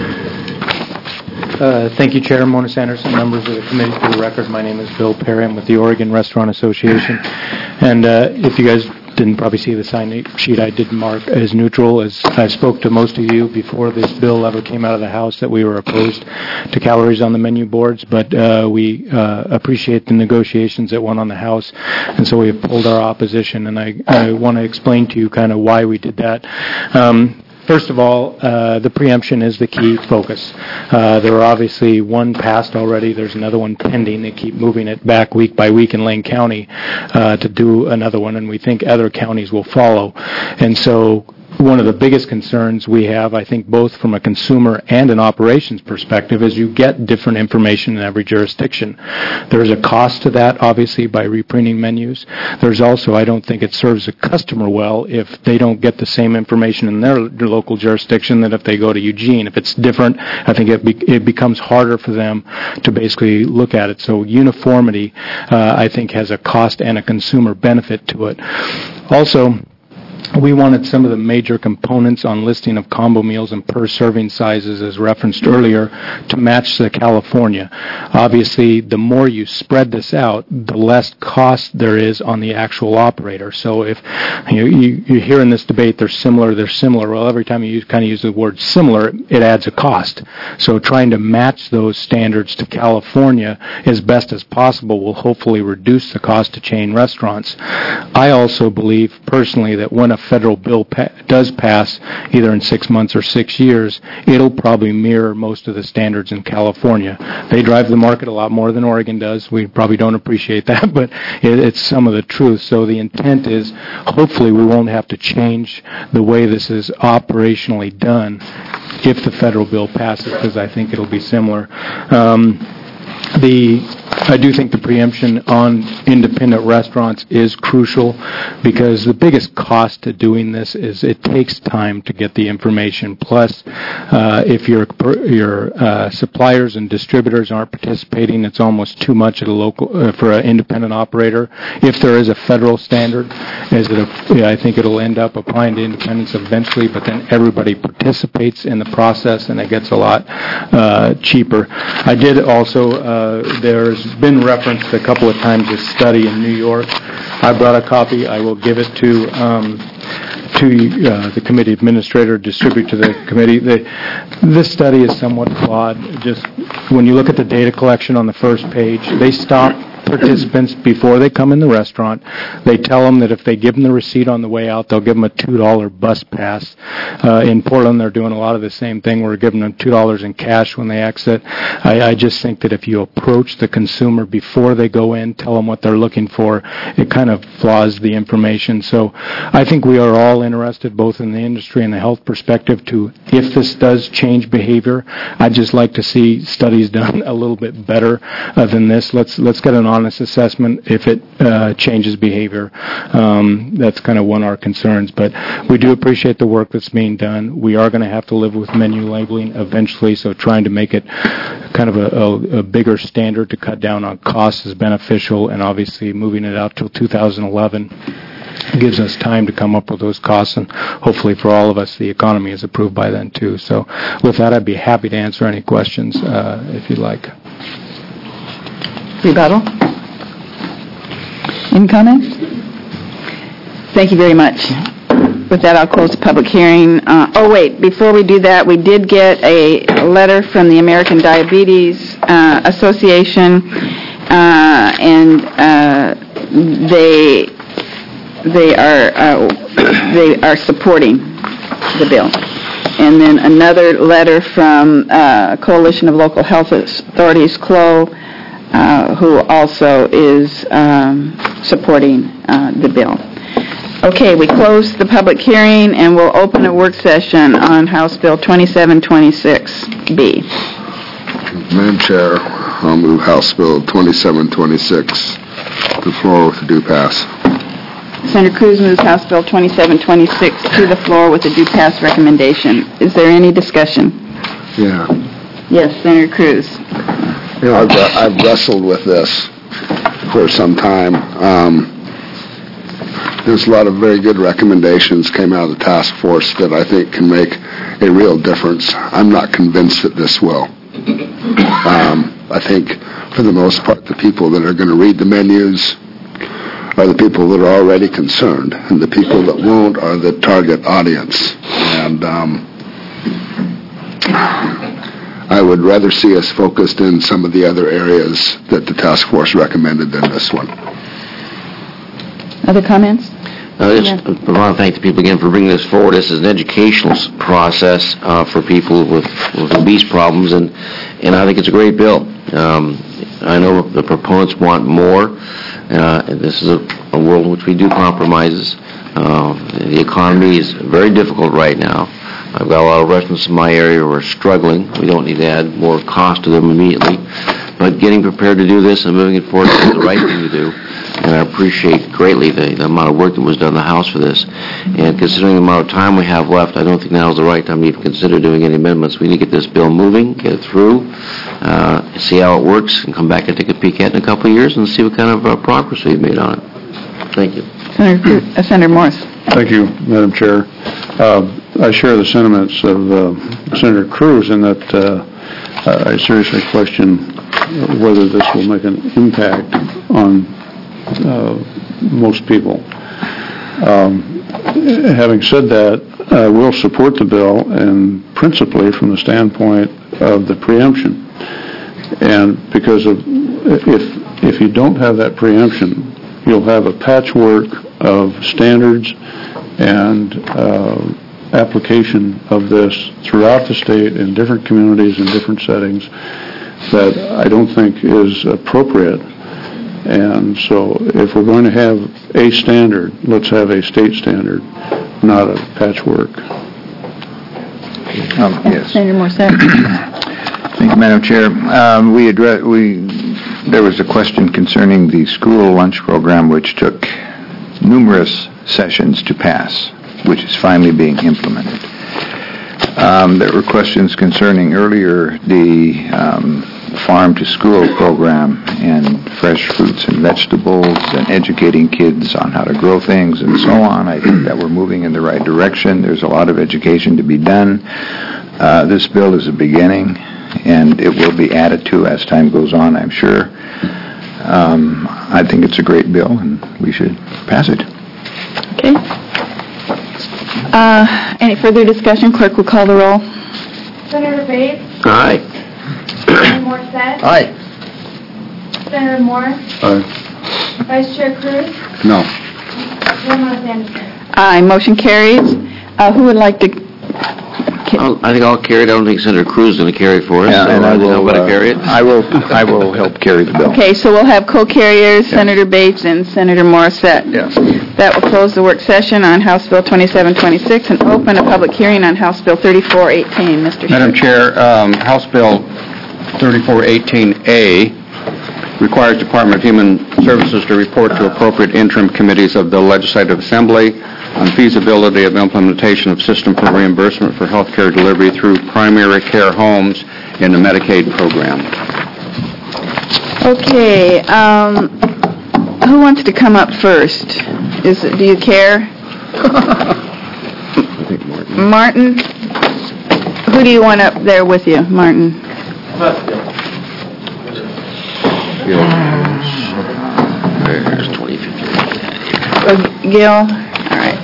Thank you, Chair Mona Sanderson, members of the committee. For the record, my name is Bill Perry. I'm with the Oregon Restaurant Association. And if you guys didn't probably see the sign sheet, I did mark as neutral, as I spoke to most of you before this bill ever came out of the House, that we were opposed to calories on the menu boards, but we appreciate the negotiations that went on the House, and so we have pulled our opposition, and I want to explain to you kind of why we did that. First of all, the preemption is the key focus. There are obviously one passed already. There's another one pending. They keep moving it back week by week in Lane County to do another one, and we think other counties will follow. And so one of the biggest concerns we have, I think, both from a consumer and an operations perspective, is you get different information in every jurisdiction. There's a cost to that, obviously, by reprinting menus. There's also, I don't think it serves the customer well if they don't get the same information in their local jurisdiction that if they go to Eugene. If it's different, I think it becomes harder for them to basically look at it. So uniformity, I think, has a cost and a consumer benefit to it. Also, we wanted some of the major components on listing of combo meals and per serving sizes, as referenced earlier, to match the California. Obviously, the more you spread this out, the less cost there is on the actual operator. So if you hear in this debate they're similar, well, every time you kind of use the word similar, it adds a cost. So trying to match those standards to California as best as possible will hopefully reduce the cost to chain restaurants. I also believe personally that when a federal bill does pass, either in 6 months or 6 years, it'll probably mirror most of the standards in California. They drive the market a lot more than Oregon does. We probably don't appreciate that, but it's some of the truth. So the intent is, hopefully we won't have to change the way this is operationally done if the federal bill passes, because I think it'll be similar. I do think the preemption on independent restaurants is crucial, because the biggest cost to doing this is it takes time to get the information. Plus, if your suppliers and distributors aren't participating, it's almost too much at a local for an independent operator. If there is a federal standard, I think it'll end up applying to independents eventually, but then everybody participates in the process, and it gets a lot cheaper. I did also, there's been referenced a couple of times a study in New York. I brought a copy. I will give it to the committee administrator, distribute to the committee. This study is somewhat flawed. Just when you look at the data collection on the first page, they stop participants before they come in the restaurant. They tell them that if they give them the receipt on the way out, they'll give them a $2 bus pass. In Portland, they're doing a lot of the same thing. We're giving them $2 in cash when they exit. I just think that if you approach the consumer before they go in, tell them what they're looking for, it kind of flaws the information. So I think we are all interested, both in the industry and the health perspective, to, if this does change behavior, I'd just like to see studies done a little bit better than this. Let's get an honest assessment if it changes behavior. That's kind of one of our concerns, but we do appreciate the work that's being done. We are going to have to live with menu labeling eventually, so trying to make it kind of a bigger standard to cut down on costs is beneficial, and obviously moving it out till 2011 gives us time to come up with those costs, and hopefully for all of us, the economy is approved by then too. So with that, I'd be happy to answer any questions if you'd like. Rebuttal? Any comments? Thank you very much. With that, I'll close the public hearing. Before we do that, we did get a letter from the American Diabetes Association, and they are supporting the bill. And then another letter from Coalition of Local Health Authorities, CLO, who also is supporting the bill. Okay, we close the public hearing, and we'll open a work session on House Bill 2726B. Madam Chair, I'll move House Bill 2726 to the floor with a due pass. Senator Cruz moves House Bill 2726 to the floor with a due pass recommendation. Is there any discussion? Yeah. Yes, Senator Cruz. You know, I've wrestled with this for some time. There's a lot of very good recommendations came out of the task force that I think can make a real difference. I'm not convinced that this will. I think, for the most part, the people that are going to read the menus are the people that are already concerned, and the people that won't are the target audience. And I would rather see us focused in some of the other areas that the task force recommended than this one. Other comments? I want to thank the people again for bringing this forward. This is an educational process for people with obese problems, and I think it's a great bill. I know the proponents want more. This is a world in which we do compromises. The economy is very difficult right now. I've got a lot of restaurants in my area who are struggling. We don't need to add more cost to them immediately. But getting prepared to do this and moving it forward is the right thing to do. And I appreciate greatly the amount of work that was done in the House for this. And considering the amount of time we have left, I don't think now is the right time to even consider doing any amendments. We need to get this bill moving, get it through, see how it works, and come back and take a peek at it in a couple of years and see what kind of progress we've made on it. Thank you. Senator Morris. Thank you, Madam Chair. I share the sentiments of Senator Cruz in that I seriously question whether this will make an impact on most people. Having said that, I will support the bill, and principally from the standpoint of the preemption. And because of if you don't have that preemption, you'll have a patchwork of standards and application of this throughout the state in different communities and different settings that I don't think is appropriate. And so if we're going to have a standard, let's have a state standard, not a patchwork. Yes. Senator Morissette. Thank you, Madam Chair. There was a question concerning the school lunch program, which took numerous sessions to pass, which is finally being implemented. There were questions concerning earlier the farm-to-school program and fresh fruits and vegetables and educating kids on how to grow things and so on. I think that we're moving in the right direction. There's a lot of education to be done. This bill is a beginning, and it will be added to as time goes on, I'm sure. I think it's a great bill, and we should pass it. Okay. Any further discussion? Clerk will call the roll. Senator Bates? Aye. Senator Morissette? Aye. Senator Morris? Aye. Vice Chair Cruz? No. Chair Anderson? Aye. Motion carries. Who would like to? I think I'll carry it. I don't think Senator Cruz is going to carry it for us. Yeah, so and I'm going to carry it. I will help carry the bill. Okay, so we'll have co-carriers, Senator Bates and Senator Morissette. Yes. That will close the work session on House Bill 2726 and open a public hearing on House Bill 3418. Mr. Madam Chair, House Bill 3418A requires Department of Human Services to report to appropriate interim committees of the Legislative Assembly on feasibility of implementation of system for reimbursement for health care delivery through primary care homes in the Medicaid program. Okay, who wants to come up first? Do you care? Martin? Who do you want up there with you, Martin? There's 2050. Gil? All right.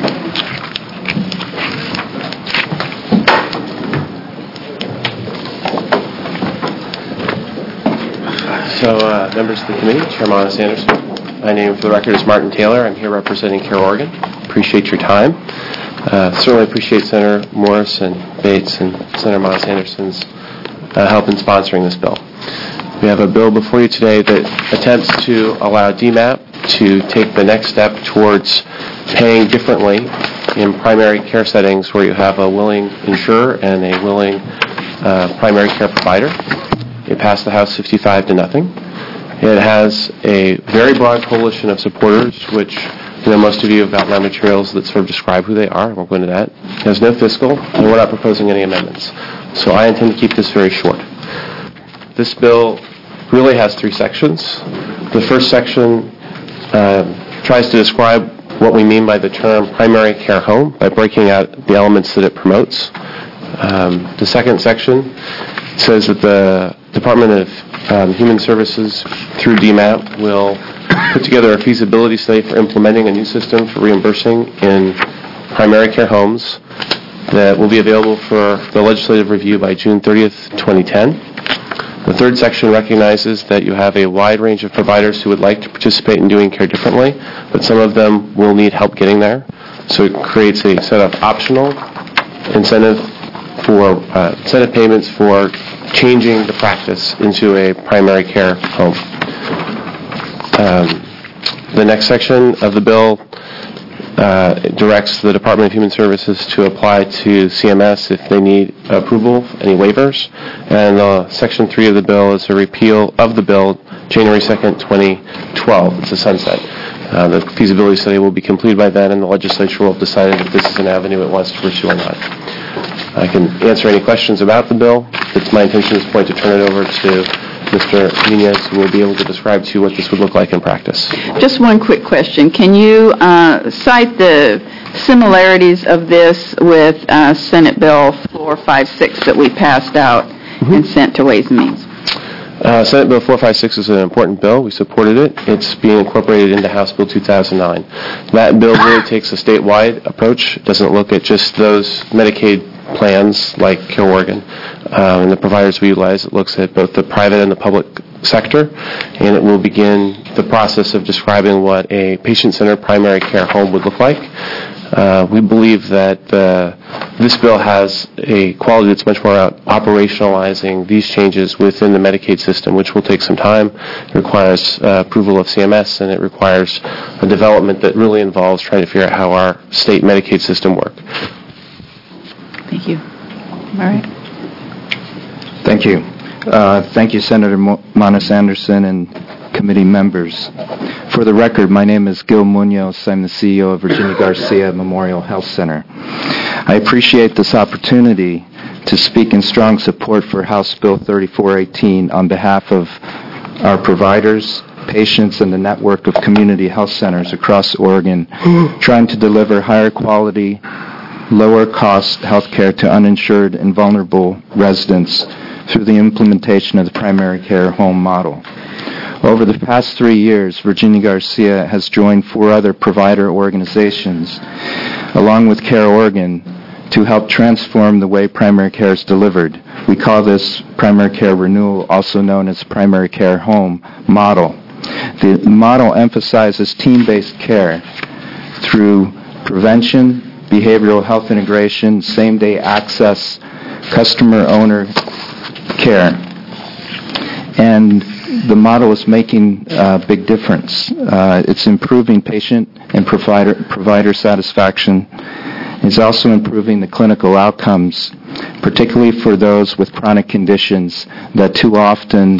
So, members of the committee, Chair Monis Anderson, my name for the record is Martin Taylor. I'm here representing Care Oregon. Appreciate your time. Certainly appreciate Senator Morris and Bates and Senator Monis Anderson's help in sponsoring this bill. We have a bill before you today that attempts to allow DMAP to take the next step towards paying differently in primary care settings where you have a willing insurer and a willing primary care provider. It passed the House 55-0. It has a very broad coalition of supporters, which most of you have outlined materials that sort of describe who they are. I won't go into that. It has no fiscal, and we're not proposing any amendments. So I intend to keep this very short. This bill really has three sections. The first section tries to describe what we mean by the term primary care home by breaking out the elements that it promotes. The second section says that the Department of Human Services through DMAP will put together a feasibility study for implementing a new system for reimbursing in primary care homes that will be available for the legislative review by June 30th, 2010. The third section recognizes that you have a wide range of providers who would like to participate in doing care differently, but some of them will need help getting there. So it creates a set of optional incentive payments for changing the practice into a primary care home. The next section of the bill directs the Department of Human Services to apply to CMS if they need approval, any waivers. And Section 3 of the bill is a repeal of the bill January 2nd, 2012. It's a sunset. The feasibility study will be completed by then, and the legislature will have decided if this is an avenue it wants to pursue or not. I can answer any questions about the bill. It's my intention at this point to turn it over to Mr. Nunez, who will be able to describe to you what this would look like in practice. Just one quick question. Can you cite the similarities of this with Senate Bill 456 that we passed out and sent to Ways and Means? Senate Bill 456 is an important bill. We supported it. It's being incorporated into House Bill 2009. That bill really takes a statewide approach. It doesn't look at just those Medicaid plans like Care Oregon and the providers we utilize. It looks at both the private and the public sector, and it will begin the process of describing what a patient-centered primary care home would look like. We believe that this bill has a quality that's much more about operationalizing these changes within the Medicaid system, which will take some time. It requires approval of CMS, and it requires a development that really involves trying to figure out how our state Medicaid system works. Thank you. All right. Thank you. Thank you, Senator Monis Anderson and committee members. For the record, my name is Gil Munoz. I'm the CEO of Virginia Garcia Memorial Health Center. I appreciate this opportunity to speak in strong support for House Bill 3418 on behalf of our providers, patients, and the network of community health centers across Oregon, trying to deliver higher quality, lower cost health care to uninsured and vulnerable residents through the implementation of the primary care home model. Over the past 3 years, Virginia Garcia has joined 4 other provider organizations, along with Care Oregon, to help transform the way primary care is delivered. We call this primary care renewal, also known as primary care home model. The model emphasizes team-based care through prevention, behavioral health integration, same-day access, customer-owner care. And the model is making a big difference. It's improving patient and provider satisfaction. It's also improving the clinical outcomes, particularly for those with chronic conditions that too often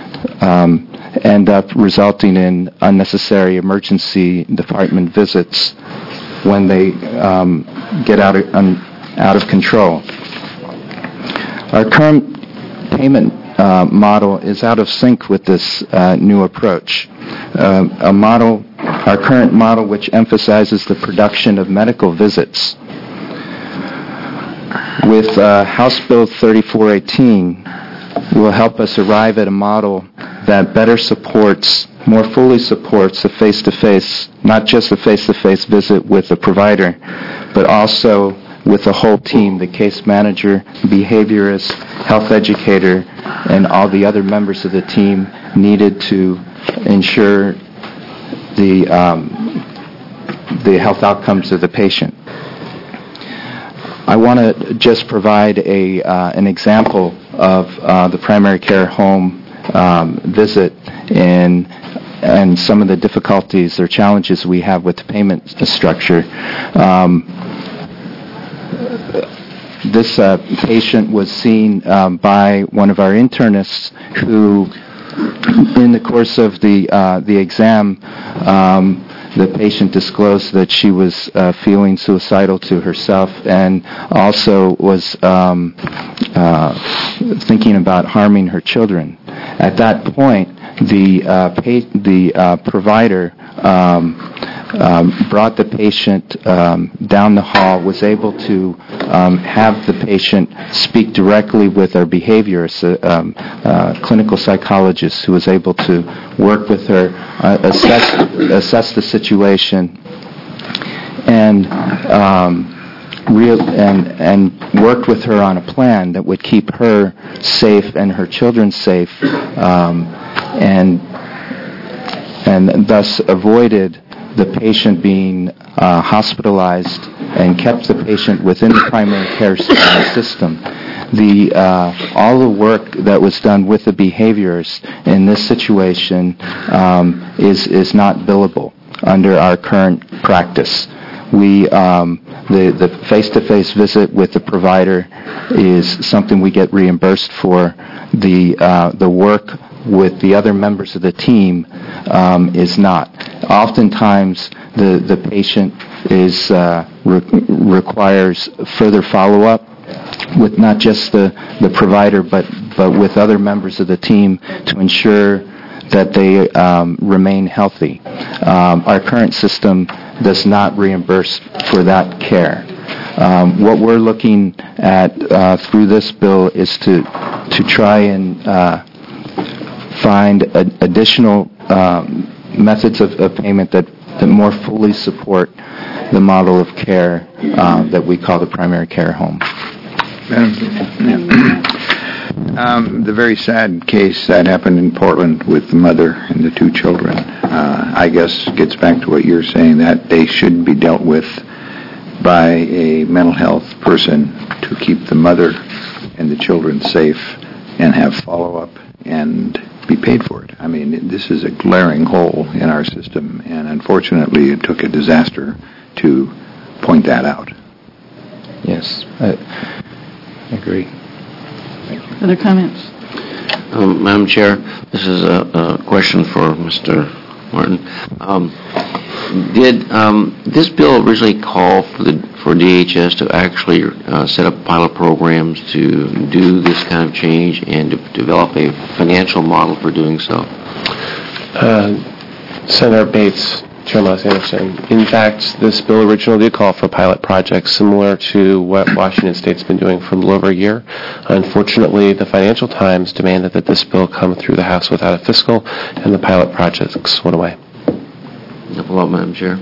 end up resulting in unnecessary emergency department visits when they get out of control. Our current payment model is out of sync with this new approach. Our current model, which emphasizes the production of medical visits. With House Bill 3418, will help us arrive at a model that better supports, more fully supports a face-to-face, not just a face-to-face visit with a provider, but also with the whole team, the case manager, behaviorist, health educator, and all the other members of the team needed to ensure the health outcomes of the patient. I want to just provide an example of the primary care home visit and some of the difficulties or challenges we have with the payment structure. This patient was seen by one of our internists who, in the course of the exam, the patient disclosed that she was feeling suicidal to herself and also was thinking about harming her children. At that point, the provider brought the patient down the hall, was able to have the patient speak directly with our behaviorist, clinical psychologist, who was able to work with her, assess the situation, and worked with her on a plan that would keep her safe and her children safe, and thus avoided the patient being hospitalized and kept the patient within the primary care system. All the work that was done with the behaviorist in this situation is not billable under our current practice. The face-to-face visit with the provider is something we get reimbursed for. The work with the other members of the team is not. Oftentimes, the patient requires further follow-up with not just the provider, but with other members of the team to ensure that they remain healthy. Our current system does not reimburse for that care. What we're looking at through this bill is to try and find additional methods of payment that more fully support the model of care that we call the primary care home. The very sad case that happened in Portland with the mother and the two children, I guess gets back to what you're saying, that they should be dealt with by a mental health person to keep the mother and the children safe and have follow-up and be paid for it. I mean, this is a glaring hole in our system, and unfortunately it took a disaster to point that out. Yes, I agree. Other comments? Madam Chair, this is a question for Mr. Martin. Did this bill originally call for DHS to actually set up pilot programs to do this kind of change and to develop a financial model for doing so? Senator Bates, Chairman Anderson. In fact, this bill originally did call for pilot projects similar to what Washington State's been doing for a little over a year. Unfortunately, the Financial Times demanded that this bill come through the House without a fiscal, and the pilot projects went away. Hello, Madam Chair.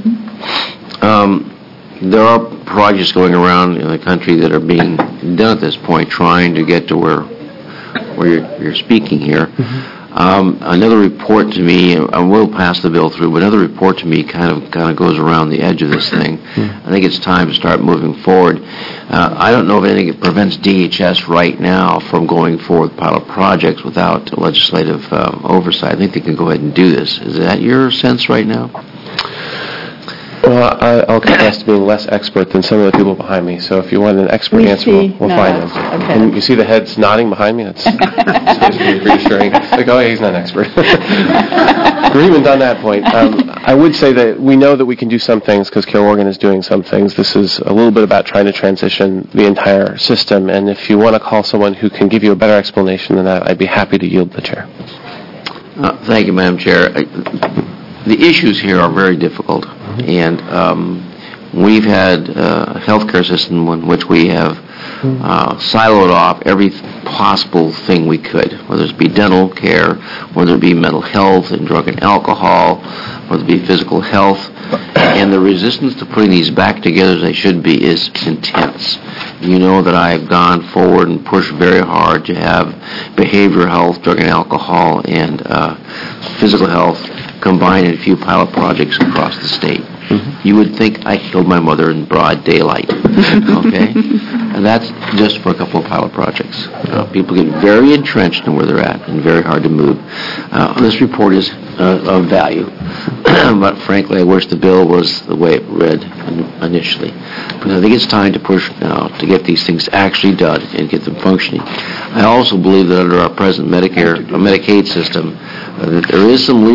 There are projects going around in the country that are being done at this point, trying to get to where you're speaking here. Another report to me, I will pass the bill through, but another report to me kind of goes around the edge of this thing. I think it's time to start moving forward. I don't know of anything that prevents DHS right now from going forward with pilot projects without legislative oversight. I think they can go ahead and do this. Is that your sense right now? Well, I'll confess to being less expert than some of the people behind me, so if you want an expert answer, we'll find them. Okay. And you see the heads nodding behind me? That's supposed to be reassuring. Like, oh, yeah, he's not an expert. We're even done that point. I would say that we know that we can do some things because Care Oregon is doing some things. This is a little bit about trying to transition the entire system, and if you want to call someone who can give you a better explanation than that, I'd be happy to yield the chair. Thank you, Madam Chair. The issues here are very difficult, and we've had a healthcare system in which we have siloed off every possible thing we could, whether it be dental care, whether it be mental health and drug and alcohol, whether it be physical health, and the resistance to putting these back together as they should be is intense. You know that I've gone forward and pushed very hard to have behavioral health, drug and alcohol, and physical health combined in a few pilot projects across the state. You would think I killed my mother in broad daylight, okay? And that's just for a couple of pilot projects. People get very entrenched in where they're at and very hard to move. This report is of value, but frankly, I wish the bill was the way it read initially. Because I think it's time to push now to get these things actually done and get them functioning. I also believe that under our present Medicaid system, that there is some leeway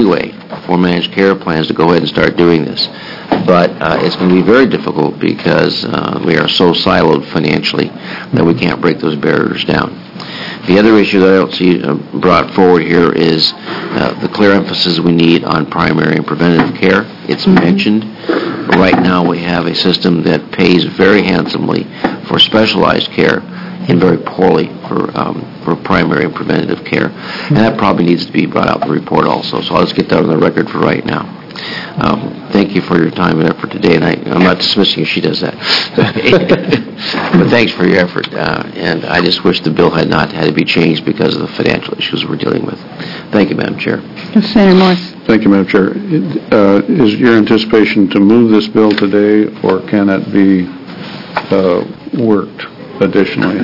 for managed care plans to go ahead and start doing this. But it's going to be very difficult because we are so siloed financially that we can't break those barriers down. The other issue that I don't see brought forward here is the clear emphasis we need on primary and preventative care. It's mentioned. Right now we have a system that pays very handsomely for specialized care and very poorly for primary and preventative care. And that probably needs to be brought out in the report also. So I'll just get that on the record for right now. Thank you for your time and effort today, and I'm not dismissing if she does that. But thanks for your effort, and I just wish the bill had not had to be changed because of the financial issues we're dealing with. Thank you, Madam Chair. Senator Morse. Thank you, Madam Chair. Is your anticipation to move this bill today, or can it be worked additionally?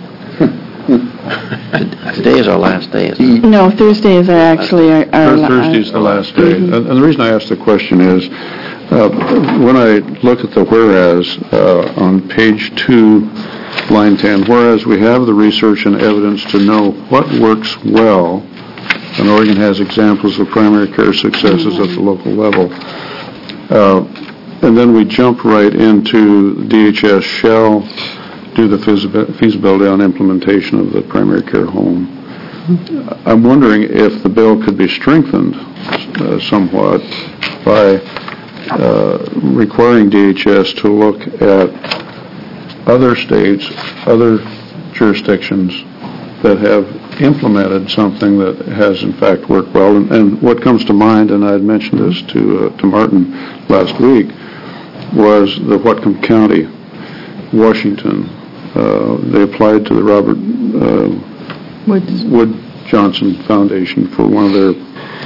Today is our last day, isn't it? No, Thursday is actually our Thursday is the last day. And the reason I ask the question is, when I look at the whereas on page 2, line 10, whereas we have the research and evidence to know what works well, and Oregon has examples of primary care successes at the local level, and then we jump right into DHS shall do the feasibility on implementation of the primary care home. I'm wondering if the bill could be strengthened somewhat by requiring DHS to look at other states, other jurisdictions that have implemented something that has in fact worked well. And what comes to mind, and I had mentioned this to Martin last week, was the Whatcom County, Washington. They applied to the Robert Wood Johnson Foundation for one of their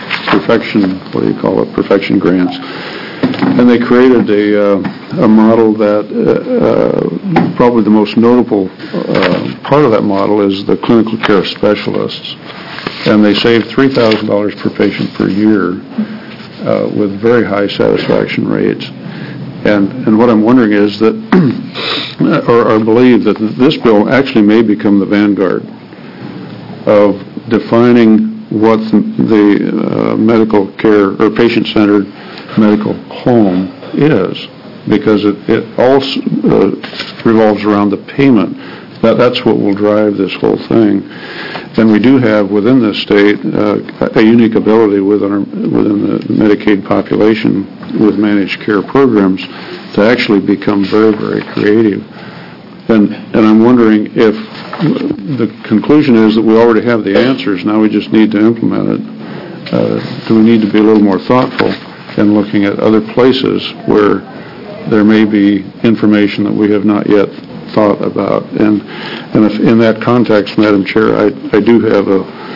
perfection grants. And they created a model that probably the most notable part of that model is the clinical care specialists. And they saved $3,000 per patient per year with very high satisfaction rates. And what I'm wondering is that, or believe that this bill actually may become the vanguard of defining what the medical care or patient-centered medical home is, because it all revolves around the payment. That's what will drive this whole thing. And we do have within this state a unique ability within the Medicaid population with managed care programs to actually become very, very creative. And I'm wondering if the conclusion is that we already have the answers, now we just need to implement it. Do we need to be a little more thoughtful in looking at other places where there may be information that we have not yet thought about? And if in that context, Madam Chair, I do have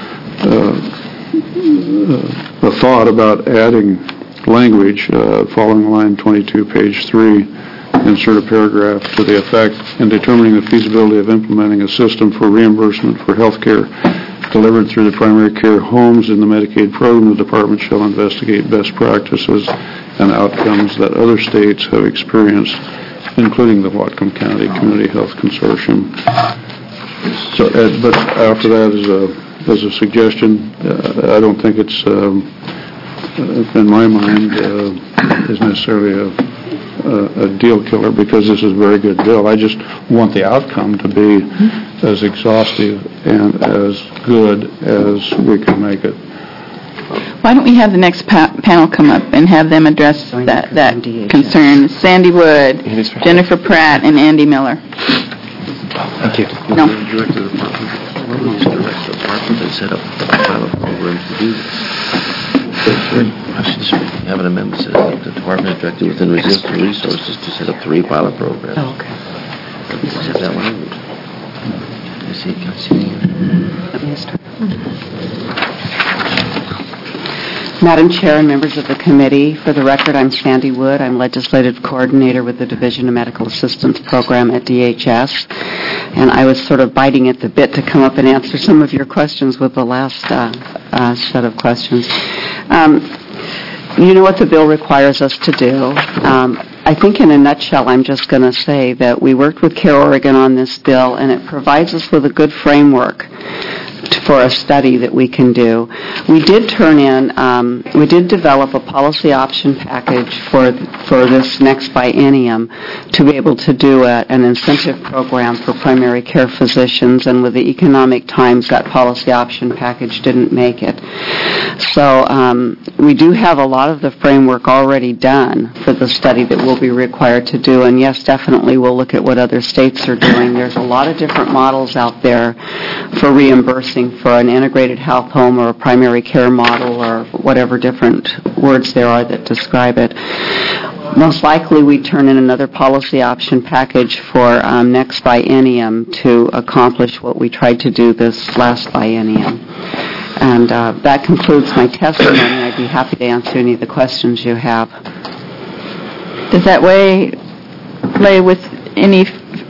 a thought about adding language following line 22, page 3, insert a paragraph to the effect, in determining the feasibility of implementing a system for reimbursement for health care delivered through the primary care homes in the Medicaid program, the department shall investigate best practices and outcomes that other states have experienced, including the Whatcom County Community Health Consortium. So, but after that as a suggestion, I don't think it's, in my mind, is necessarily a deal killer, because this is a very good bill. I just want the outcome to be as exhaustive and as good as we can make it. Why don't we have the next panel come up and have them address that concern? Sandy Wood, Jennifer Pratt, and Andy Miller. Thank you. No. Set up pilot programs to do this. I should just have an amendment that says the department is directed within existing resources to set up 3 pilot programs. Oh, okay. Let's have that one. Can I see Madam Chair and members of the committee, for the record, I'm Sandy Wood. I'm Legislative Coordinator with the Division of Medical Assistance Program at DHS. And I was sort of biting at the bit to come up and answer some of your questions with the last set of questions. You know what the bill requires us to do. I think in a nutshell, I'm just going to say that we worked with Care Oregon on this bill, and it provides us with a good framework for a study that we can do. We did we did develop a policy option package for this next biennium to be able to do an incentive program for primary care physicians, and with the economic times, that policy option package didn't make it. So we do have a lot of the framework already done for the study that we'll be required to do, and yes, definitely we'll look at what other states are doing. There's a lot of different models out there for reimbursing for an integrated health home or a primary care model or whatever different words there are that describe it. Most likely we turn in another policy option package for next biennium to accomplish what we tried to do this last biennium. And that concludes my testimony. I'd be happy to answer any of the questions you have. Does that lay with any,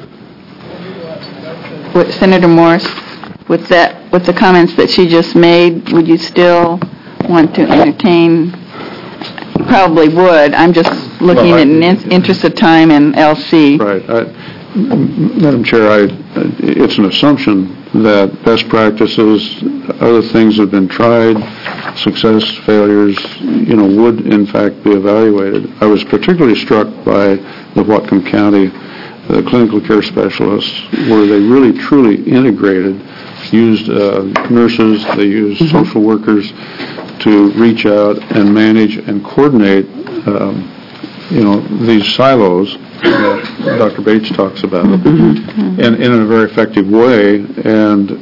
with Senator Morris, with the comments that she just made? Would you still want to entertain? You probably would. I'm just looking at an interest of time and LC. Right. Madam Chair, it's an assumption that best practices, other things have been tried, success, failures, would in fact be evaluated. I was particularly struck by the Whatcom County clinical care specialists, where they really truly integrated, used nurses, they used social workers to reach out and manage and coordinate, these silos that Dr. Bates talks about, and in a very effective way. And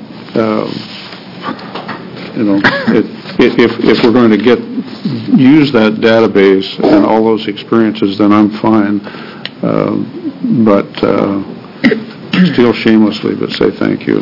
if we're going to use that database and all those experiences, then I'm fine. But still shamelessly, but say thank you.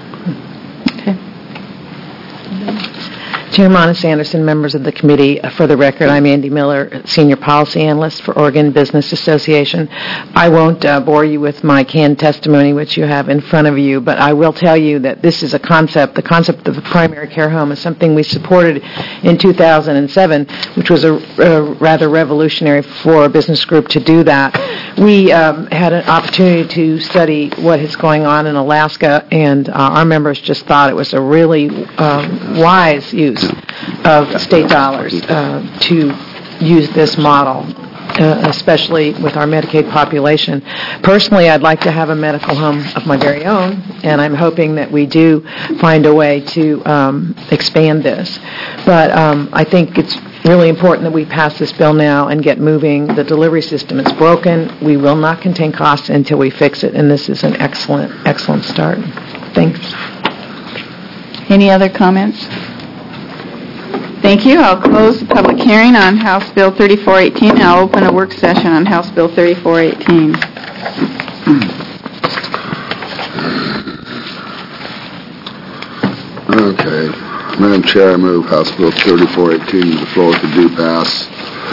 Chair Monis Anderson, members of the committee, for the record, I'm Andy Miller, Senior Policy Analyst for Oregon Business Association. I won't bore you with my canned testimony, which you have in front of you, but I will tell you that this is a concept. The concept of a primary care home is something we supported in 2007, which was a rather revolutionary for a business group to do that. We had an opportunity to study what is going on in Alaska, and our members just thought it was a really wise use of state dollars to use this model, especially with our Medicaid population. Personally, I'd like to have a medical home of my very own, and I'm hoping that we do find a way to expand this. But I think it's really important that we pass this bill now and get moving. The delivery system is broken. We will not contain costs until we fix it, and this is an excellent start. Thanks. Any other comments? Thank you. I'll close the public hearing on House Bill 3418. I'll open a work session on House Bill 3418. Okay. Madam Chair, I move House Bill 3418 to the floor with a due pass.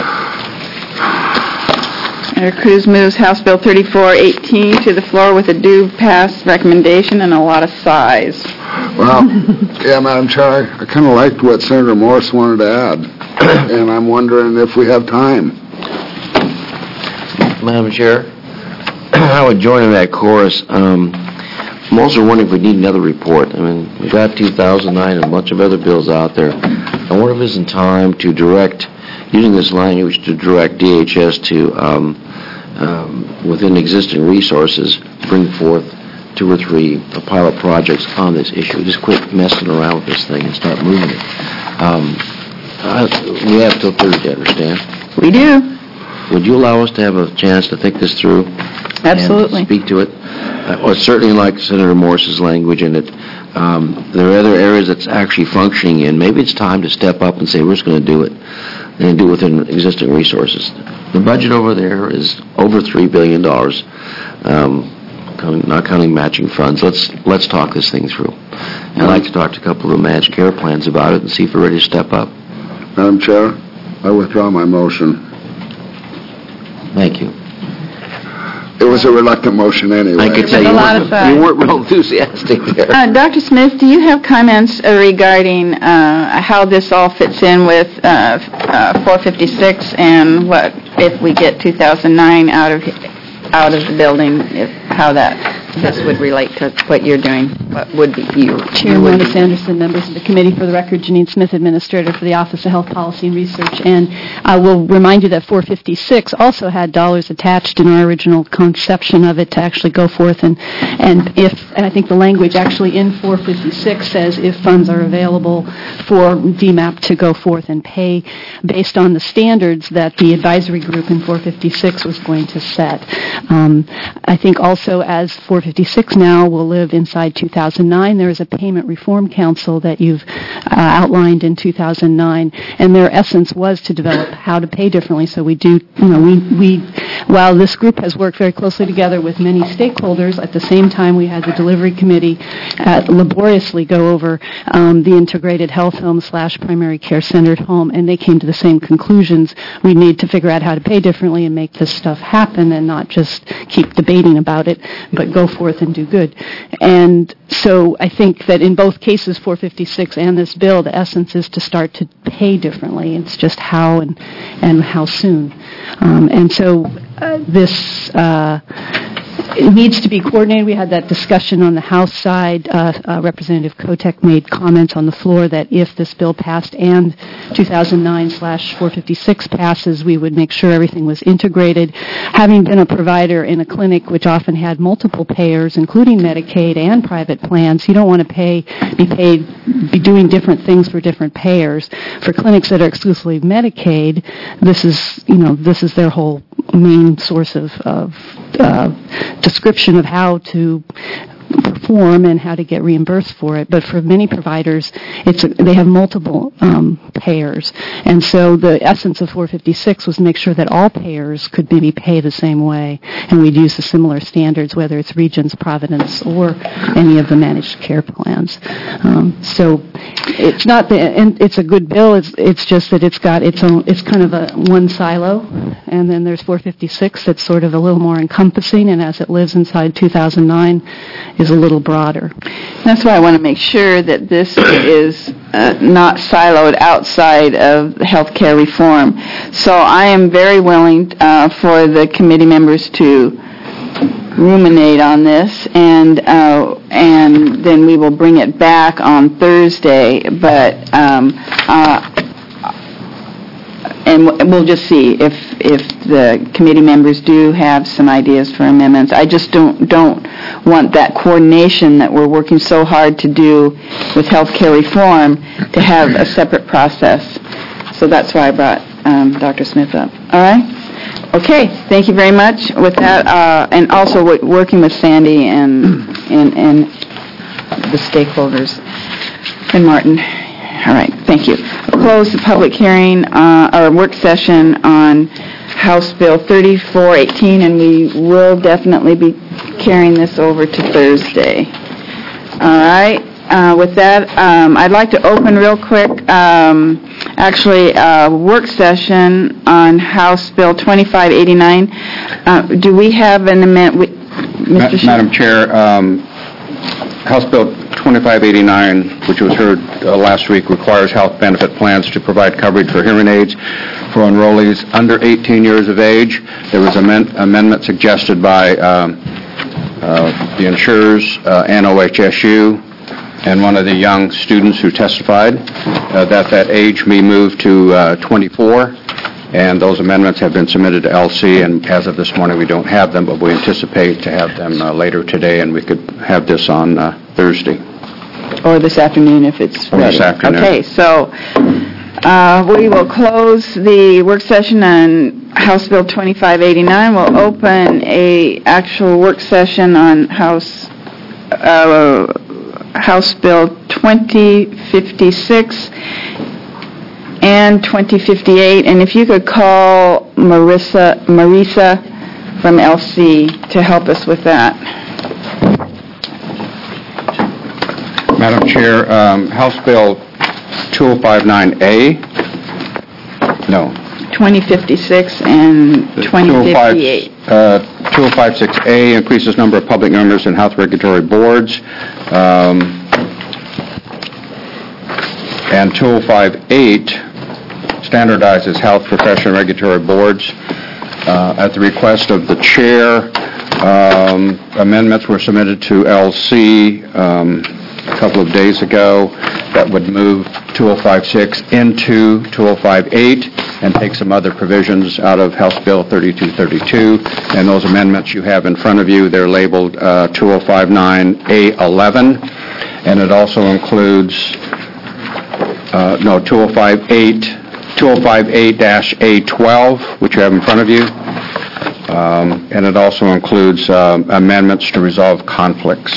Senator Cruz moves House Bill 3418 to the floor with a due pass recommendation and a lot of sighs. Well, yeah, Madam Chair, I kind of liked what Senator Morris wanted to add, and I'm wondering if we have time. Madam Chair, I would join in that chorus. I'm also wondering if we need another report. I mean, we've got 2009 and a bunch of other bills out there. I wonder if it's in time to direct, using this language, to direct DHS to, within existing resources, bring forth 2 or 3 pilot projects on this issue. Just quit messing around with this thing and start moving it. We have till Thursday, understand? We do. Would you allow us to have a chance to think this through? Absolutely. And speak to it? Or certainly like Senator Morris's language in it. There are other areas that's actually functioning in. Maybe it's time to step up and say, we're just going to do it, and do it within existing resources. The budget over there is over $3 billion. Not counting matching funds. Let's talk this thing through. And I'd like to talk to a couple of the managed care plans about it and see if we're ready to step up. Madam Chair, I withdraw my motion. Thank you. It was a reluctant motion anyway. I could tell you weren't real enthusiastic there. Dr. Smith, do you have comments regarding how this all fits in with 456 and what if we get 2009 out of the building, how that this would relate to what you're doing, what would be you. Chair Mona Sanderson, members of the committee, for the record, Janine Smith, Administrator for the Office of Health Policy and Research. And I will remind you that 456 also had dollars attached in our original conception of it to actually go forth and I think the language actually in 456 says if funds are available for DMAP to go forth and pay based on the standards that the advisory group in 456 was going to set. I think also as 456 now will live inside 2009, there is a payment reform council that you've outlined in 2009, and their essence was to develop how to pay differently. So we do, while this group has worked very closely together with many stakeholders, at the same time we had the delivery committee laboriously go over the integrated health home / primary care centered home, and they came to the same conclusions. We need to figure out how to pay differently and make this stuff happen and not just keep debating about it, but go forth and do good. And so I think that in both cases, 456 and this bill, the essence is to start to pay differently. It's just how and how soon. And so this it needs to be coordinated. We had that discussion on the House side. Representative Kotek made comments on the floor that if this bill passed and 2009/456 passes, we would make sure everything was integrated. Having been a provider in a clinic which often had multiple payers, including Medicaid and private plans, you don't want to be doing different things for different payers. For clinics that are exclusively Medicaid, this is their whole main source of description of how to perform and how to get reimbursed for it. But for many providers, they have multiple payers. And so the essence of 456 was to make sure that all payers could maybe pay the same way. And we'd use the similar standards, whether it's Regents, Providence, or any of the managed care plans. So it's not it's a good bill. It's just that it's got its own, it's kind of a one silo. And then there's 456 that's sort of a little more encompassing, and as it lives inside 2009, is a little broader. That's why I want to make sure that this is not siloed outside of health care reform. So I am very willing for the committee members to ruminate on this, and then we will bring it back on Thursday. But and we'll just see if the committee members do have some ideas for amendments. I just don't want that coordination that we're working so hard to do with healthcare reform to have a separate process. So that's why I brought Dr. Smith up. All right? Okay. Thank you very much. With that, and also working with Sandy and the stakeholders and Martin. All right, thank you. We'll close the public hearing, or work session on House Bill 3418, and we will definitely be carrying this over to Thursday. All right, with that, I'd like to open real quick, actually, a work session on House Bill 2589. Do we have an amendment? Mr. Madam Chair, House Bill 2589, which was heard last week, requires health benefit plans to provide coverage for hearing aids for enrollees under 18 years of age. There was an amendment suggested by the insurers and OHSU and one of the young students who testified that age be moved to 24. And those amendments have been submitted to LC, and as of this morning, we don't have them, but we anticipate to have them later today, and we could have this on Thursday. Or this afternoon if it's ready. This afternoon. Okay, so we will close the work session on House Bill 2589. We'll open a actual work session on House Bill 2056 and 2058, and if you could call Marisa from LC to help us with that. Madam Chair, House Bill 2059A, no. 2056 and 2058. 2056A increases number of public members in health regulatory boards. And 2058 standardizes health profession regulatory boards. At the request of the chair, Amendments were submitted to LC a couple of days ago that would move 2056 into 2058 and take some other provisions out of House Bill 3232. And those amendments you have in front of you, they're labeled 2059A11. And it also includes, 2058-A12, which you have in front of you. And it also includes amendments to resolve conflicts.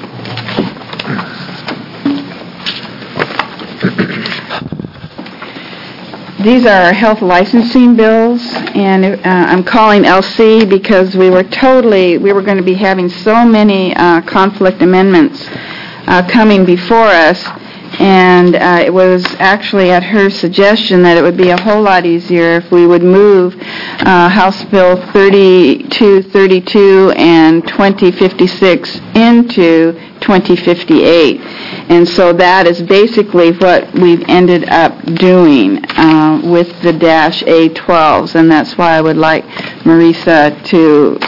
These are our health licensing bills, and I'm calling LC because we were going to be having so many conflict amendments coming before us, and it was actually at her suggestion that it would be a whole lot easier if we would move House Bill 3232 and 2056 into 2058. And so that is basically what we've ended up doing with the -A12s, and that's why I would like Marisa to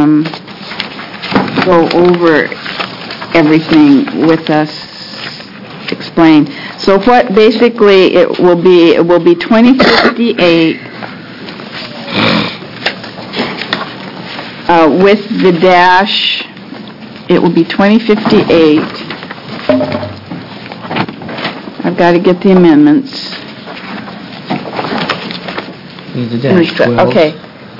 go over everything with us, explain. So what basically it will be 2058 with the dash, it will be 2058. I've got to get the amendments. Need the dash 12. Okay.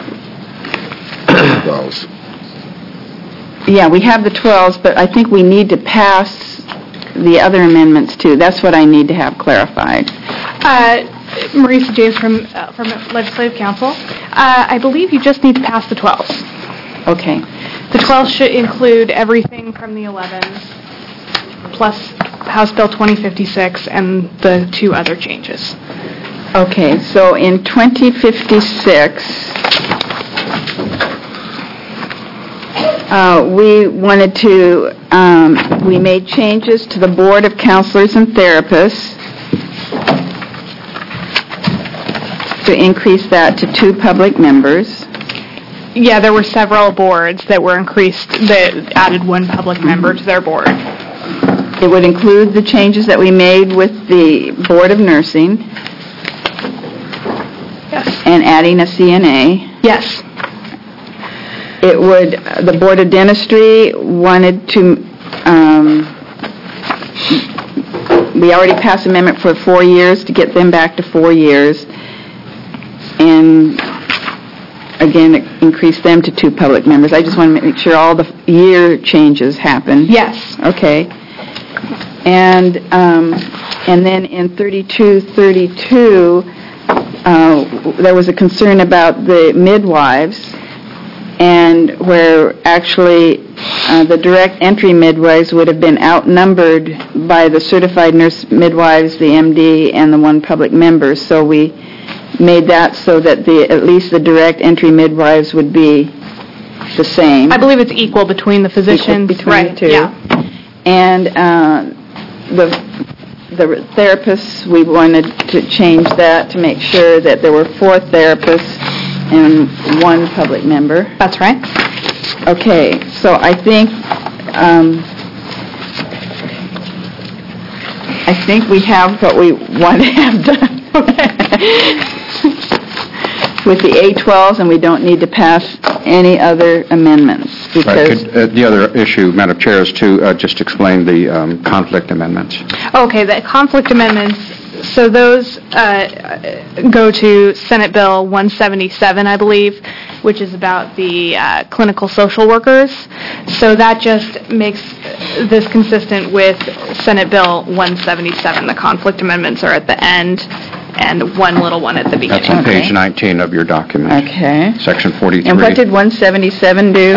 Yeah, we have the 12s, but I think we need to pass the other amendments too. That's what I need to have clarified. Marisa James from Legislative Council. I believe you just need to pass the 12s. Okay. The 12s should include everything from the 11s, plus House Bill 2056 and the two other changes. Okay, so in 2056, we wanted to, we made changes to the Board of Counselors and Therapists to increase that to 2 public members. Yeah, there were several boards that were increased, that added 1 public member to their board. It would include the changes that we made with the Board of Nursing. Yes. And adding a CNA. Yes. It would, the Board of Dentistry wanted to, we already passed amendment for 4 years to get them back to 4 years. And again, increase them to 2 public members. I just want to make sure all the year changes happen. Yes. Okay. And then in 3232, there was a concern about the midwives, and where actually the direct entry midwives would have been outnumbered by the certified nurse midwives, the MD, and the 1 public member. So we made that so that at least the direct entry midwives would be the same. I believe it's equal between the physicians. Between the 2. Yeah. And the therapists, we wanted to change that to make sure that there were 4 therapists and 1 public member. That's right. Okay, so I think we have what we want to have done. With the A12s, and we don't need to pass any other amendments. Because The other issue, Madam Chair, is to just explain the conflict amendments. Okay, the conflict amendments, so those go to Senate Bill 177, I believe, which is about the clinical social workers. So that just makes this consistent with Senate Bill 177. The conflict amendments are at the end, and 1 little one at the beginning. That's on page 19 of your document. Okay. Section 43. And what did 177 do?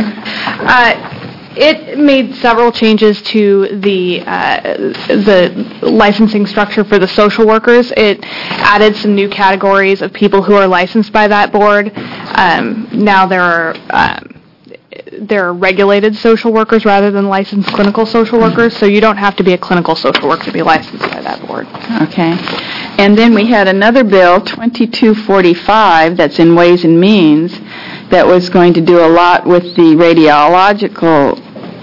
It made several changes to the licensing structure for the social workers. It added some new categories of people who are licensed by that board. Now there are regulated social workers rather than licensed clinical social workers, so you don't have to be a clinical social worker to be licensed by that board. Okay. And then we had another bill, 2245, that's in Ways and Means, that was going to do a lot with the radiological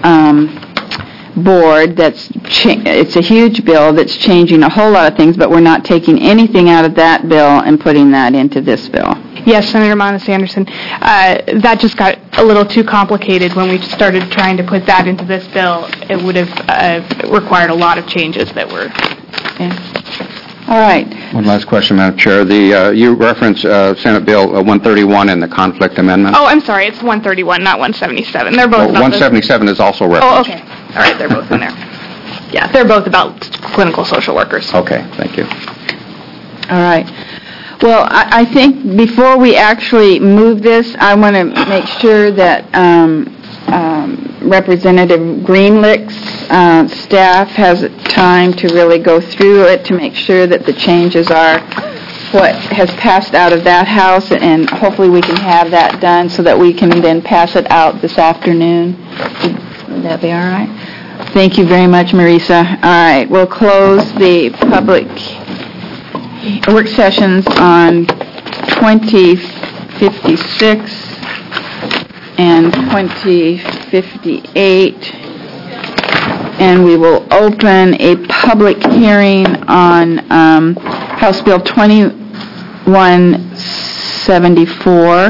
board. It's a huge bill that's changing a whole lot of things, but we're not taking anything out of that bill and putting that into this bill. Yes, Senator Monis-Anderson. That just got a little too complicated when we started trying to put that into this bill. It would have required a lot of changes that were... All right. One last question, Madam Chair. You referenced Senate Bill 131 and the conflict amendment. Oh, I'm sorry. It's 131, not 177. They're both about 177 is also referenced. Oh, okay. All right. They're both in there. Yeah, they're both about clinical social workers. Okay. Thank you. All right. Well, I think before we actually move this, I want to make sure that Representative Greenlick's staff has time to really go through it to make sure that the changes are what has passed out of that House, and hopefully we can have that done so that we can then pass it out this afternoon. Would that be all right? Thank you very much, Marisa. All right, we'll close the public work sessions on 2056 and 2058, and we will open a public hearing on House Bill 2174.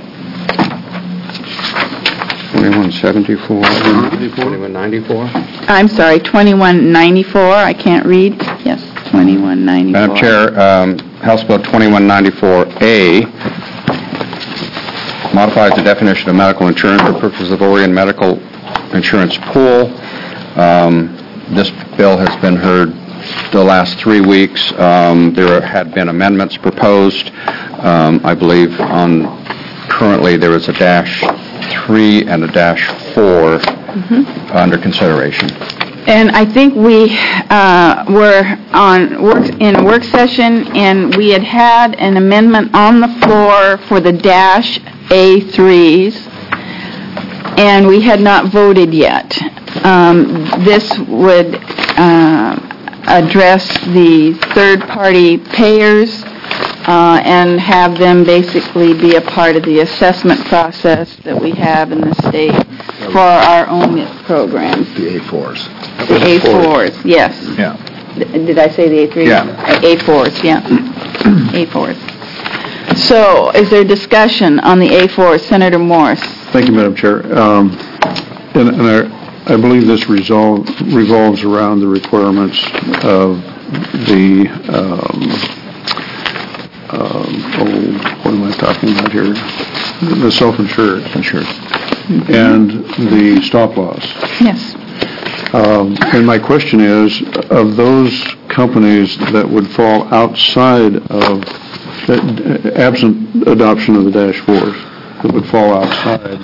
2174, 2194. I'm sorry, 2194. I can't read. Yes, 2194. Madam Chair, House Bill 2194A modifies the definition of medical insurance for purposes of Oregon Medical Insurance Pool. This bill has been heard the last 3 weeks. There had been amendments proposed. I believe currently there is a -3 and a -4 under consideration. And I think we were in a work session, and we had an amendment on the floor for the -A3s, and we had not voted yet. This would address the third-party payers and have them basically be a part of the assessment process that we have in the state for our OMIP programs. The A4s. The A4s, yes. Yeah. Did I say the A3s? Yeah. A4s, yeah. A4s. So, is there discussion on the A4s? Senator Morris. Thank you, Madam Chair. And I believe this revolves around the requirements of the, what am I talking about here? The self-insured. And the stop loss. Yes. And my question is, of those companies that would fall outside of, absent adoption of the -4s, that would fall outside,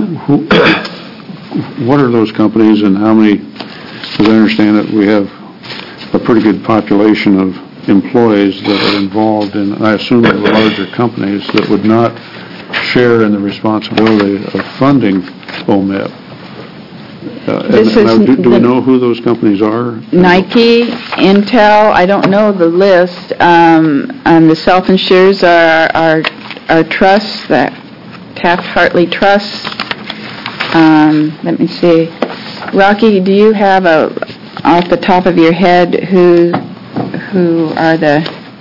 what are those companies, and how many? As I understand it, we have a pretty good population of employees that are involved in, I assume they were larger companies that would not share in the responsibility of funding OMIP. Do we know who those companies are? Nike, Intel, I don't know the list. And the self-insurers are trusts, that Taft-Hartley Trust. Let me see. Rocky, do you have off the top of your head who are the...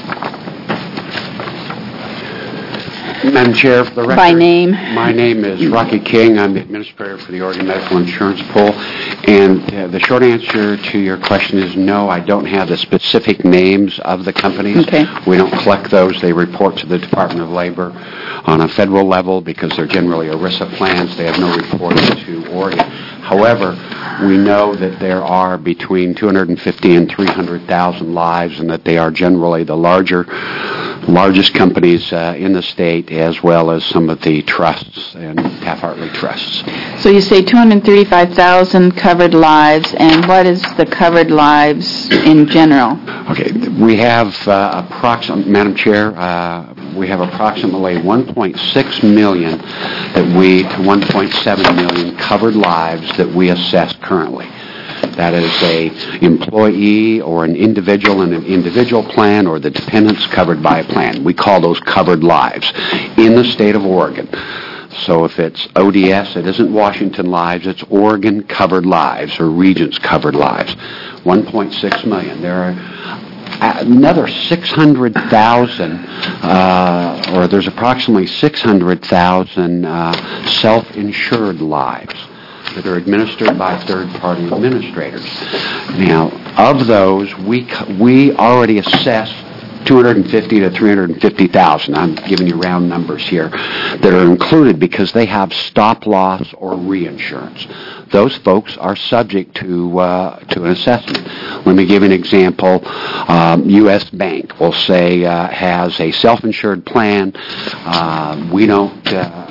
Madam Chair, for the record, by name. My name is Rocky King. I'm the administrator for the Oregon Medical Insurance Pool. And the short answer to your question is no, I don't have the specific names of the companies. Okay. We don't collect those. They report to the Department of Labor on a federal level because they're generally ERISA plans. They have no reporting to Oregon. However, we know that there are between 250 and 300,000 lives, and that they are generally the largest companies in the state, as well as some of the trusts and Taft-Hartley trusts. So you say 235,000 covered lives, and what is the covered lives in general? Okay, we have Madam Chair, we have approximately 1.6 million to 1.7 million covered lives that we assess currently. That is a employee or an individual in an individual plan, or the dependents covered by a plan. We call those covered lives in the state of Oregon. So if it's ODS, it isn't Washington lives, it's Oregon covered lives or Regents covered lives. 1.6 million. There are another 600,000, or there's approximately 600,000 self-insured lives that are administered by third-party administrators. Now, of those, we already assessed 250 to 350,000. I'm giving you round numbers here that are included because they have stop loss or reinsurance. Those folks are subject to an assessment. Let me give you an example. U.S. Bank, we'll say, has a self-insured plan. We don't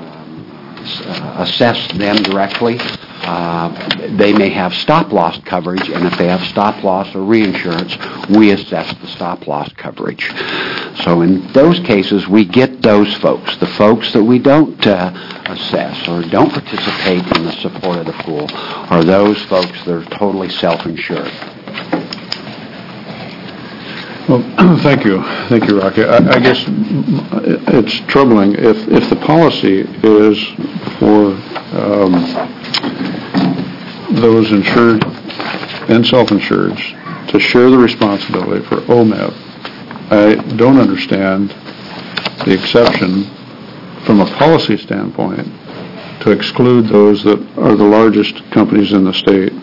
assess them directly. They may have stop-loss coverage, and if they have stop-loss or reinsurance, we assess the stop-loss coverage. So in those cases, we get those folks. The folks that we don't assess or don't participate in the support of the pool are those folks that are totally self-insured. Well, thank you. Thank you, Rocky. I guess it's troubling if the policy is for those insured and self-insureds to share the responsibility for OMEP. I don't understand the exception from a policy standpoint to exclude those that are the largest companies in the state.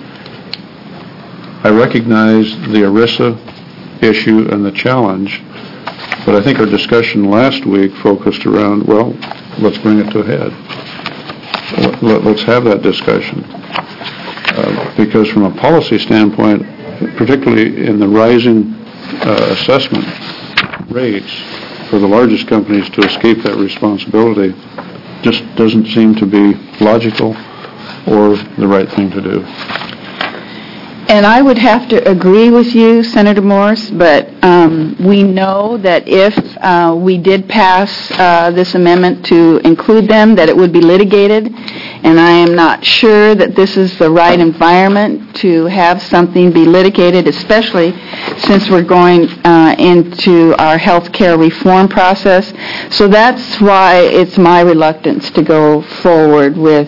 I recognize the ERISA issue and the challenge, but I think our discussion last week focused around, well, let's bring it to a head. Let's have that discussion. Because from a policy standpoint, particularly in the rising assessment rates for the largest companies to escape that responsibility just doesn't seem to be logical or the right thing to do. And I would have to agree with you, Senator Morse, but we know that if we did pass this amendment to include them, that it would be litigated, and I am not sure that this is the right environment to have something be litigated, especially since we're going into our health care reform process. So that's why it's my reluctance to go forward with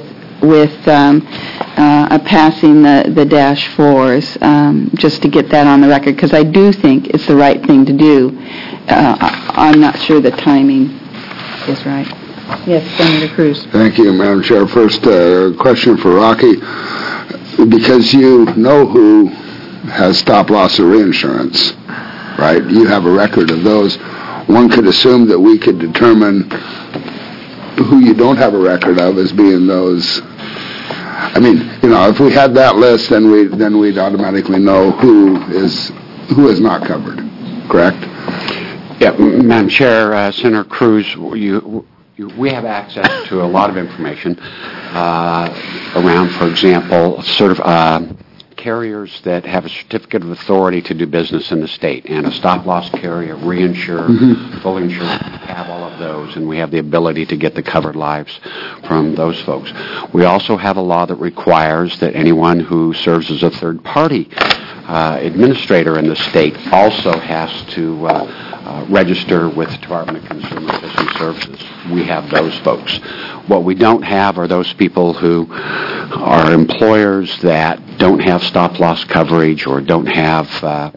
passing the dash fours, just to get that on the record, because I do think it's the right thing to do. I'm not sure the timing is right. Yes, Senator Cruz. Thank you, Madam Chair. First, question for Rocky. Because you know who has stop-loss or reinsurance, right? You have a record of those. One could assume that we could determine who you don't have a record of as being those. I mean, if we had that list, then we'd automatically know who is not covered. Correct? Yeah, Madam Chair, Senator Cruz, we have access to a lot of information around, for example, carriers that have a certificate of authority to do business in the state, and a stop-loss carrier, reinsured, fully insured. We have all of those, and we have the ability to get the covered lives from those folks. We also have a law that requires that anyone who serves as a third-party administrator in the state also has to register with the Department of Consumer Protection Services. We have those folks. What we don't have are those people who are employers that don't have stop-loss coverage or don't have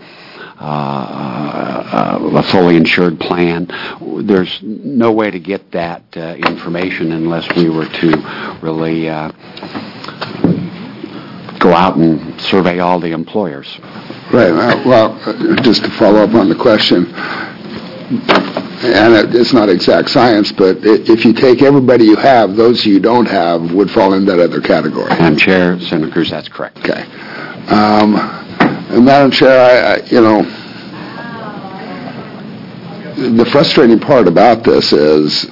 a fully insured plan. There's no way to get that information unless we were to really go out and survey all the employers. Right. Well, just to follow up on the question, and it's not exact science, but if you take everybody you have, those you don't have would fall in that other category. Madam Chair, Senator Cruz, that's correct. Okay. And Madam Chair, the frustrating part about this is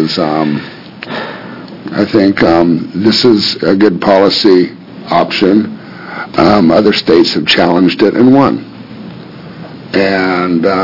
I think this is a good policy option. Other states have challenged it and won. And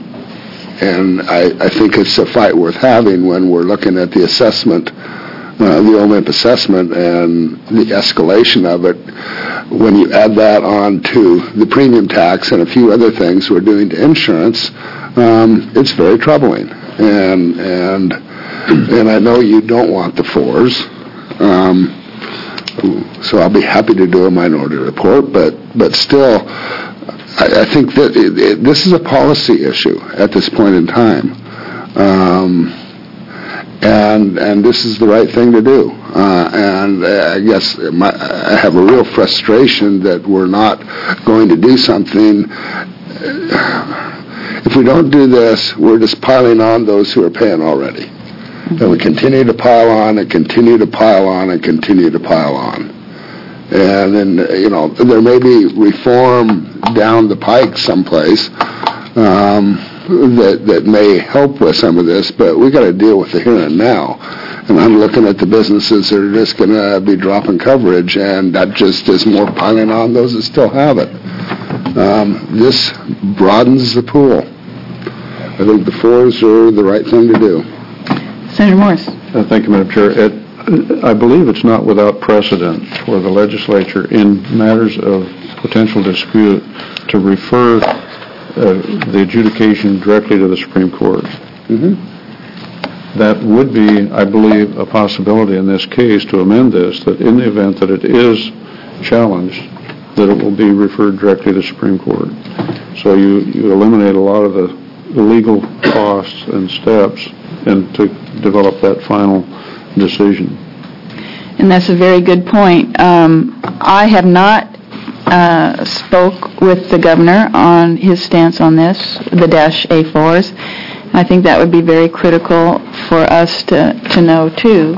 I think it's a fight worth having when we're looking at the assessment, the OMIP assessment and the escalation of it. When you add that on to the premium tax and a few other things we're doing to insurance, it's very troubling. And and I know you don't want the 4s. So I'll be happy to do a minority report, but still, I think that this is a policy issue at this point in time. And this is the right thing to do. And I guess I have a real frustration that we're not going to do something. If we don't do this, we're just piling on those who are paying already. And we continue to pile on and continue to pile on and continue to pile on. And then, there may be reform down the pike someplace that may help with some of this, but we got to deal with the here and now. And I'm looking at the businesses that are just going to be dropping coverage, and that just is more piling on those that still have it. This broadens the pool. I think the 4s are the right thing to do. Senator Morris. Thank you, Madam Chair. I believe it's not without precedent for the legislature in matters of potential dispute to refer the adjudication directly to the Supreme Court. Mm-hmm. That would be, I believe, a possibility in this case to amend this, that in the event that it is challenged, that it will be referred directly to the Supreme Court. So you eliminate a lot of the legal costs and steps and to develop that final decision. And that's a very good point. I have not spoke with the governor on his stance on this, the -A4s. I think that would be very critical for us to know, too.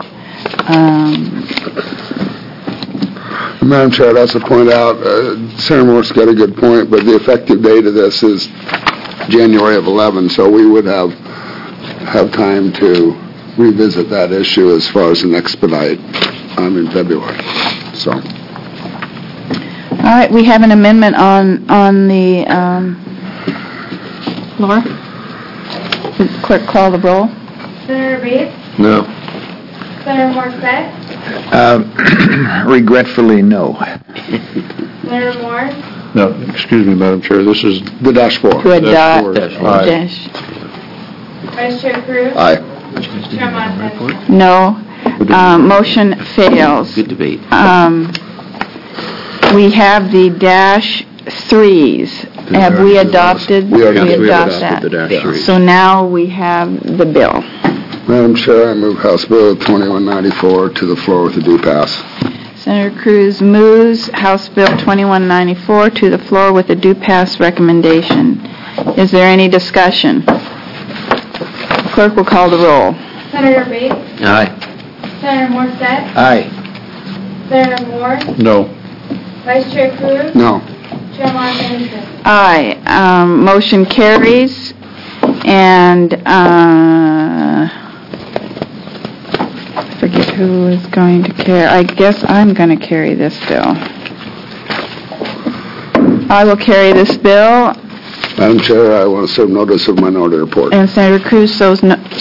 Madam Chair, I'd also point out, Senator Morris got a good point, but the effective date of this is January of 11, so we would have time to revisit that issue as far as an expedite in February. So. All right, we have an amendment on the Laura? Would the clerk call the roll? Senator Bates? No. Senator Morset? Regretfully, no. Senator Morris? No, excuse me, Madam Chair, this is the -4. To adopt. Aye. Vice Chair Cruz? Aye. Chair Monson? No. Motion fails. Good debate. We have the -3s. Have we adopted? We already adopted adopted that. the -3s. So now we have the bill. Madam Chair, I move House Bill 2194 to the floor with a due pass. Senator Cruz moves House Bill 2194 to the floor with a due pass recommendation. Is there any discussion? Clerk will call the roll. Senator Bates? Aye. Senator Morset? Aye. Senator Moore? no. Vice Chair Cruz? No. Chair Monson? Aye. Motion carries. And I forget who is going to carry. I guess I'm going to carry this bill. I will carry this bill. Madam Chair, I want to serve notice of minority report. And Senator Cruz shows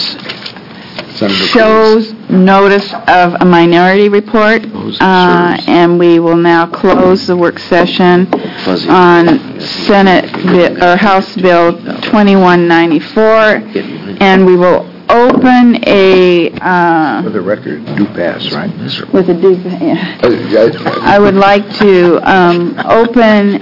notice of a minority report. And we will now close the work session on House Bill 2194. And we will open a... For the record, do pass, right? With a due... Yeah. I would like to open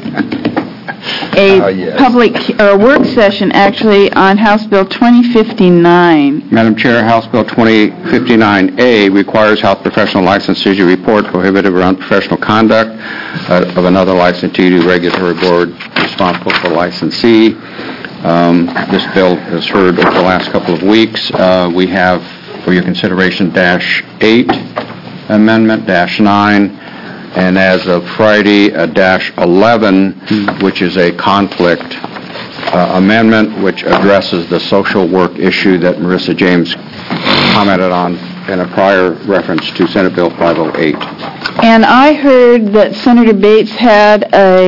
a public or work session actually on House Bill 2059. Madam Chair, House Bill 2059A requires health professional licensee to report prohibited or unprofessional conduct of another licensee to regulatory board responsible for licensee. This bill has heard over the last couple of weeks. We have for your consideration -8 amendment, -9, and as of Friday, a -11, which is a conflict amendment, which addresses the social work issue that Marissa James commented on in a prior reference to Senate Bill 508. And I heard that Senator Bates had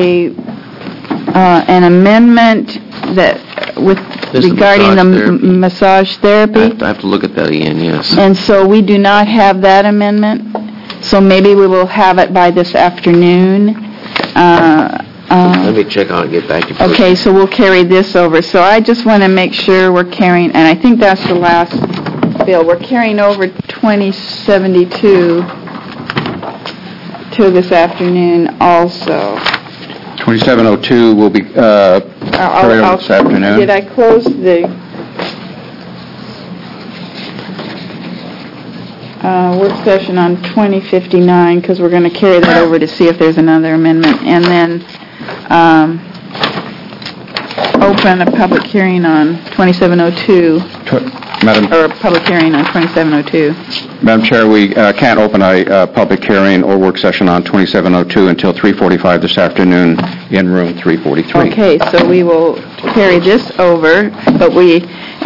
an amendment that regarding the massage therapy. I have to look at that again, yes. And so we do not have that amendment. So maybe we will have it by this afternoon. Let me check on it and get back to you. Okay, so we'll carry this over. So I just want to make sure we're carrying, and I think that's the last bill. We're carrying over 2072 to this afternoon also. 2702 will be carried over this afternoon. Did I close the work session on 2059 because we're going to carry that over to see if there's another amendment, and then open a public hearing on 2702, or a public hearing on 2702. Madam Chair, we can't open a public hearing or work session on 2702 until 3:45 this afternoon in room 343. Okay, so we will carry this over, but we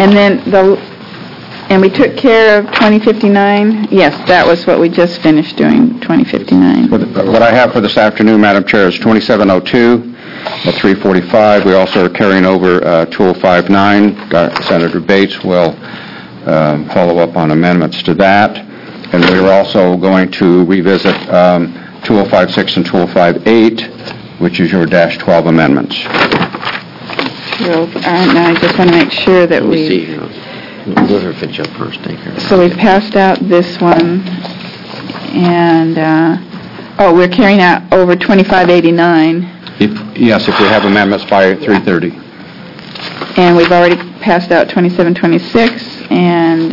took care of 2059? Yes, that was what we just finished doing, 2059. What I have for this afternoon, Madam Chair, is 2702 at 3:45. We also are carrying over 2059. Senator Bates will follow up on amendments to that. And we're also going to revisit 2056 and 2058, which is your -12 amendments. Now I just want to make sure that Let me see here. Let her finish up first. Thank you. So we've passed out this one, and, we're carrying out over 2589. Yes, if we have amendments by 3:30. And we've already passed out 2726, and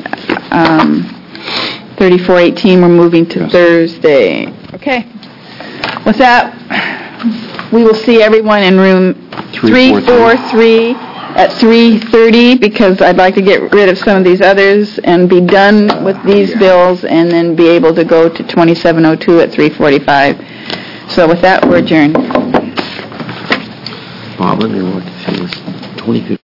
3418 we're moving to Thursday. Okay. With that, we will see everyone in room 343 at 3:30, because I'd like to get rid of some of these others and be done with these bills, and then be able to go to 2702 at 3:45. So with that, we're adjourned. Bob, let me look. 2050.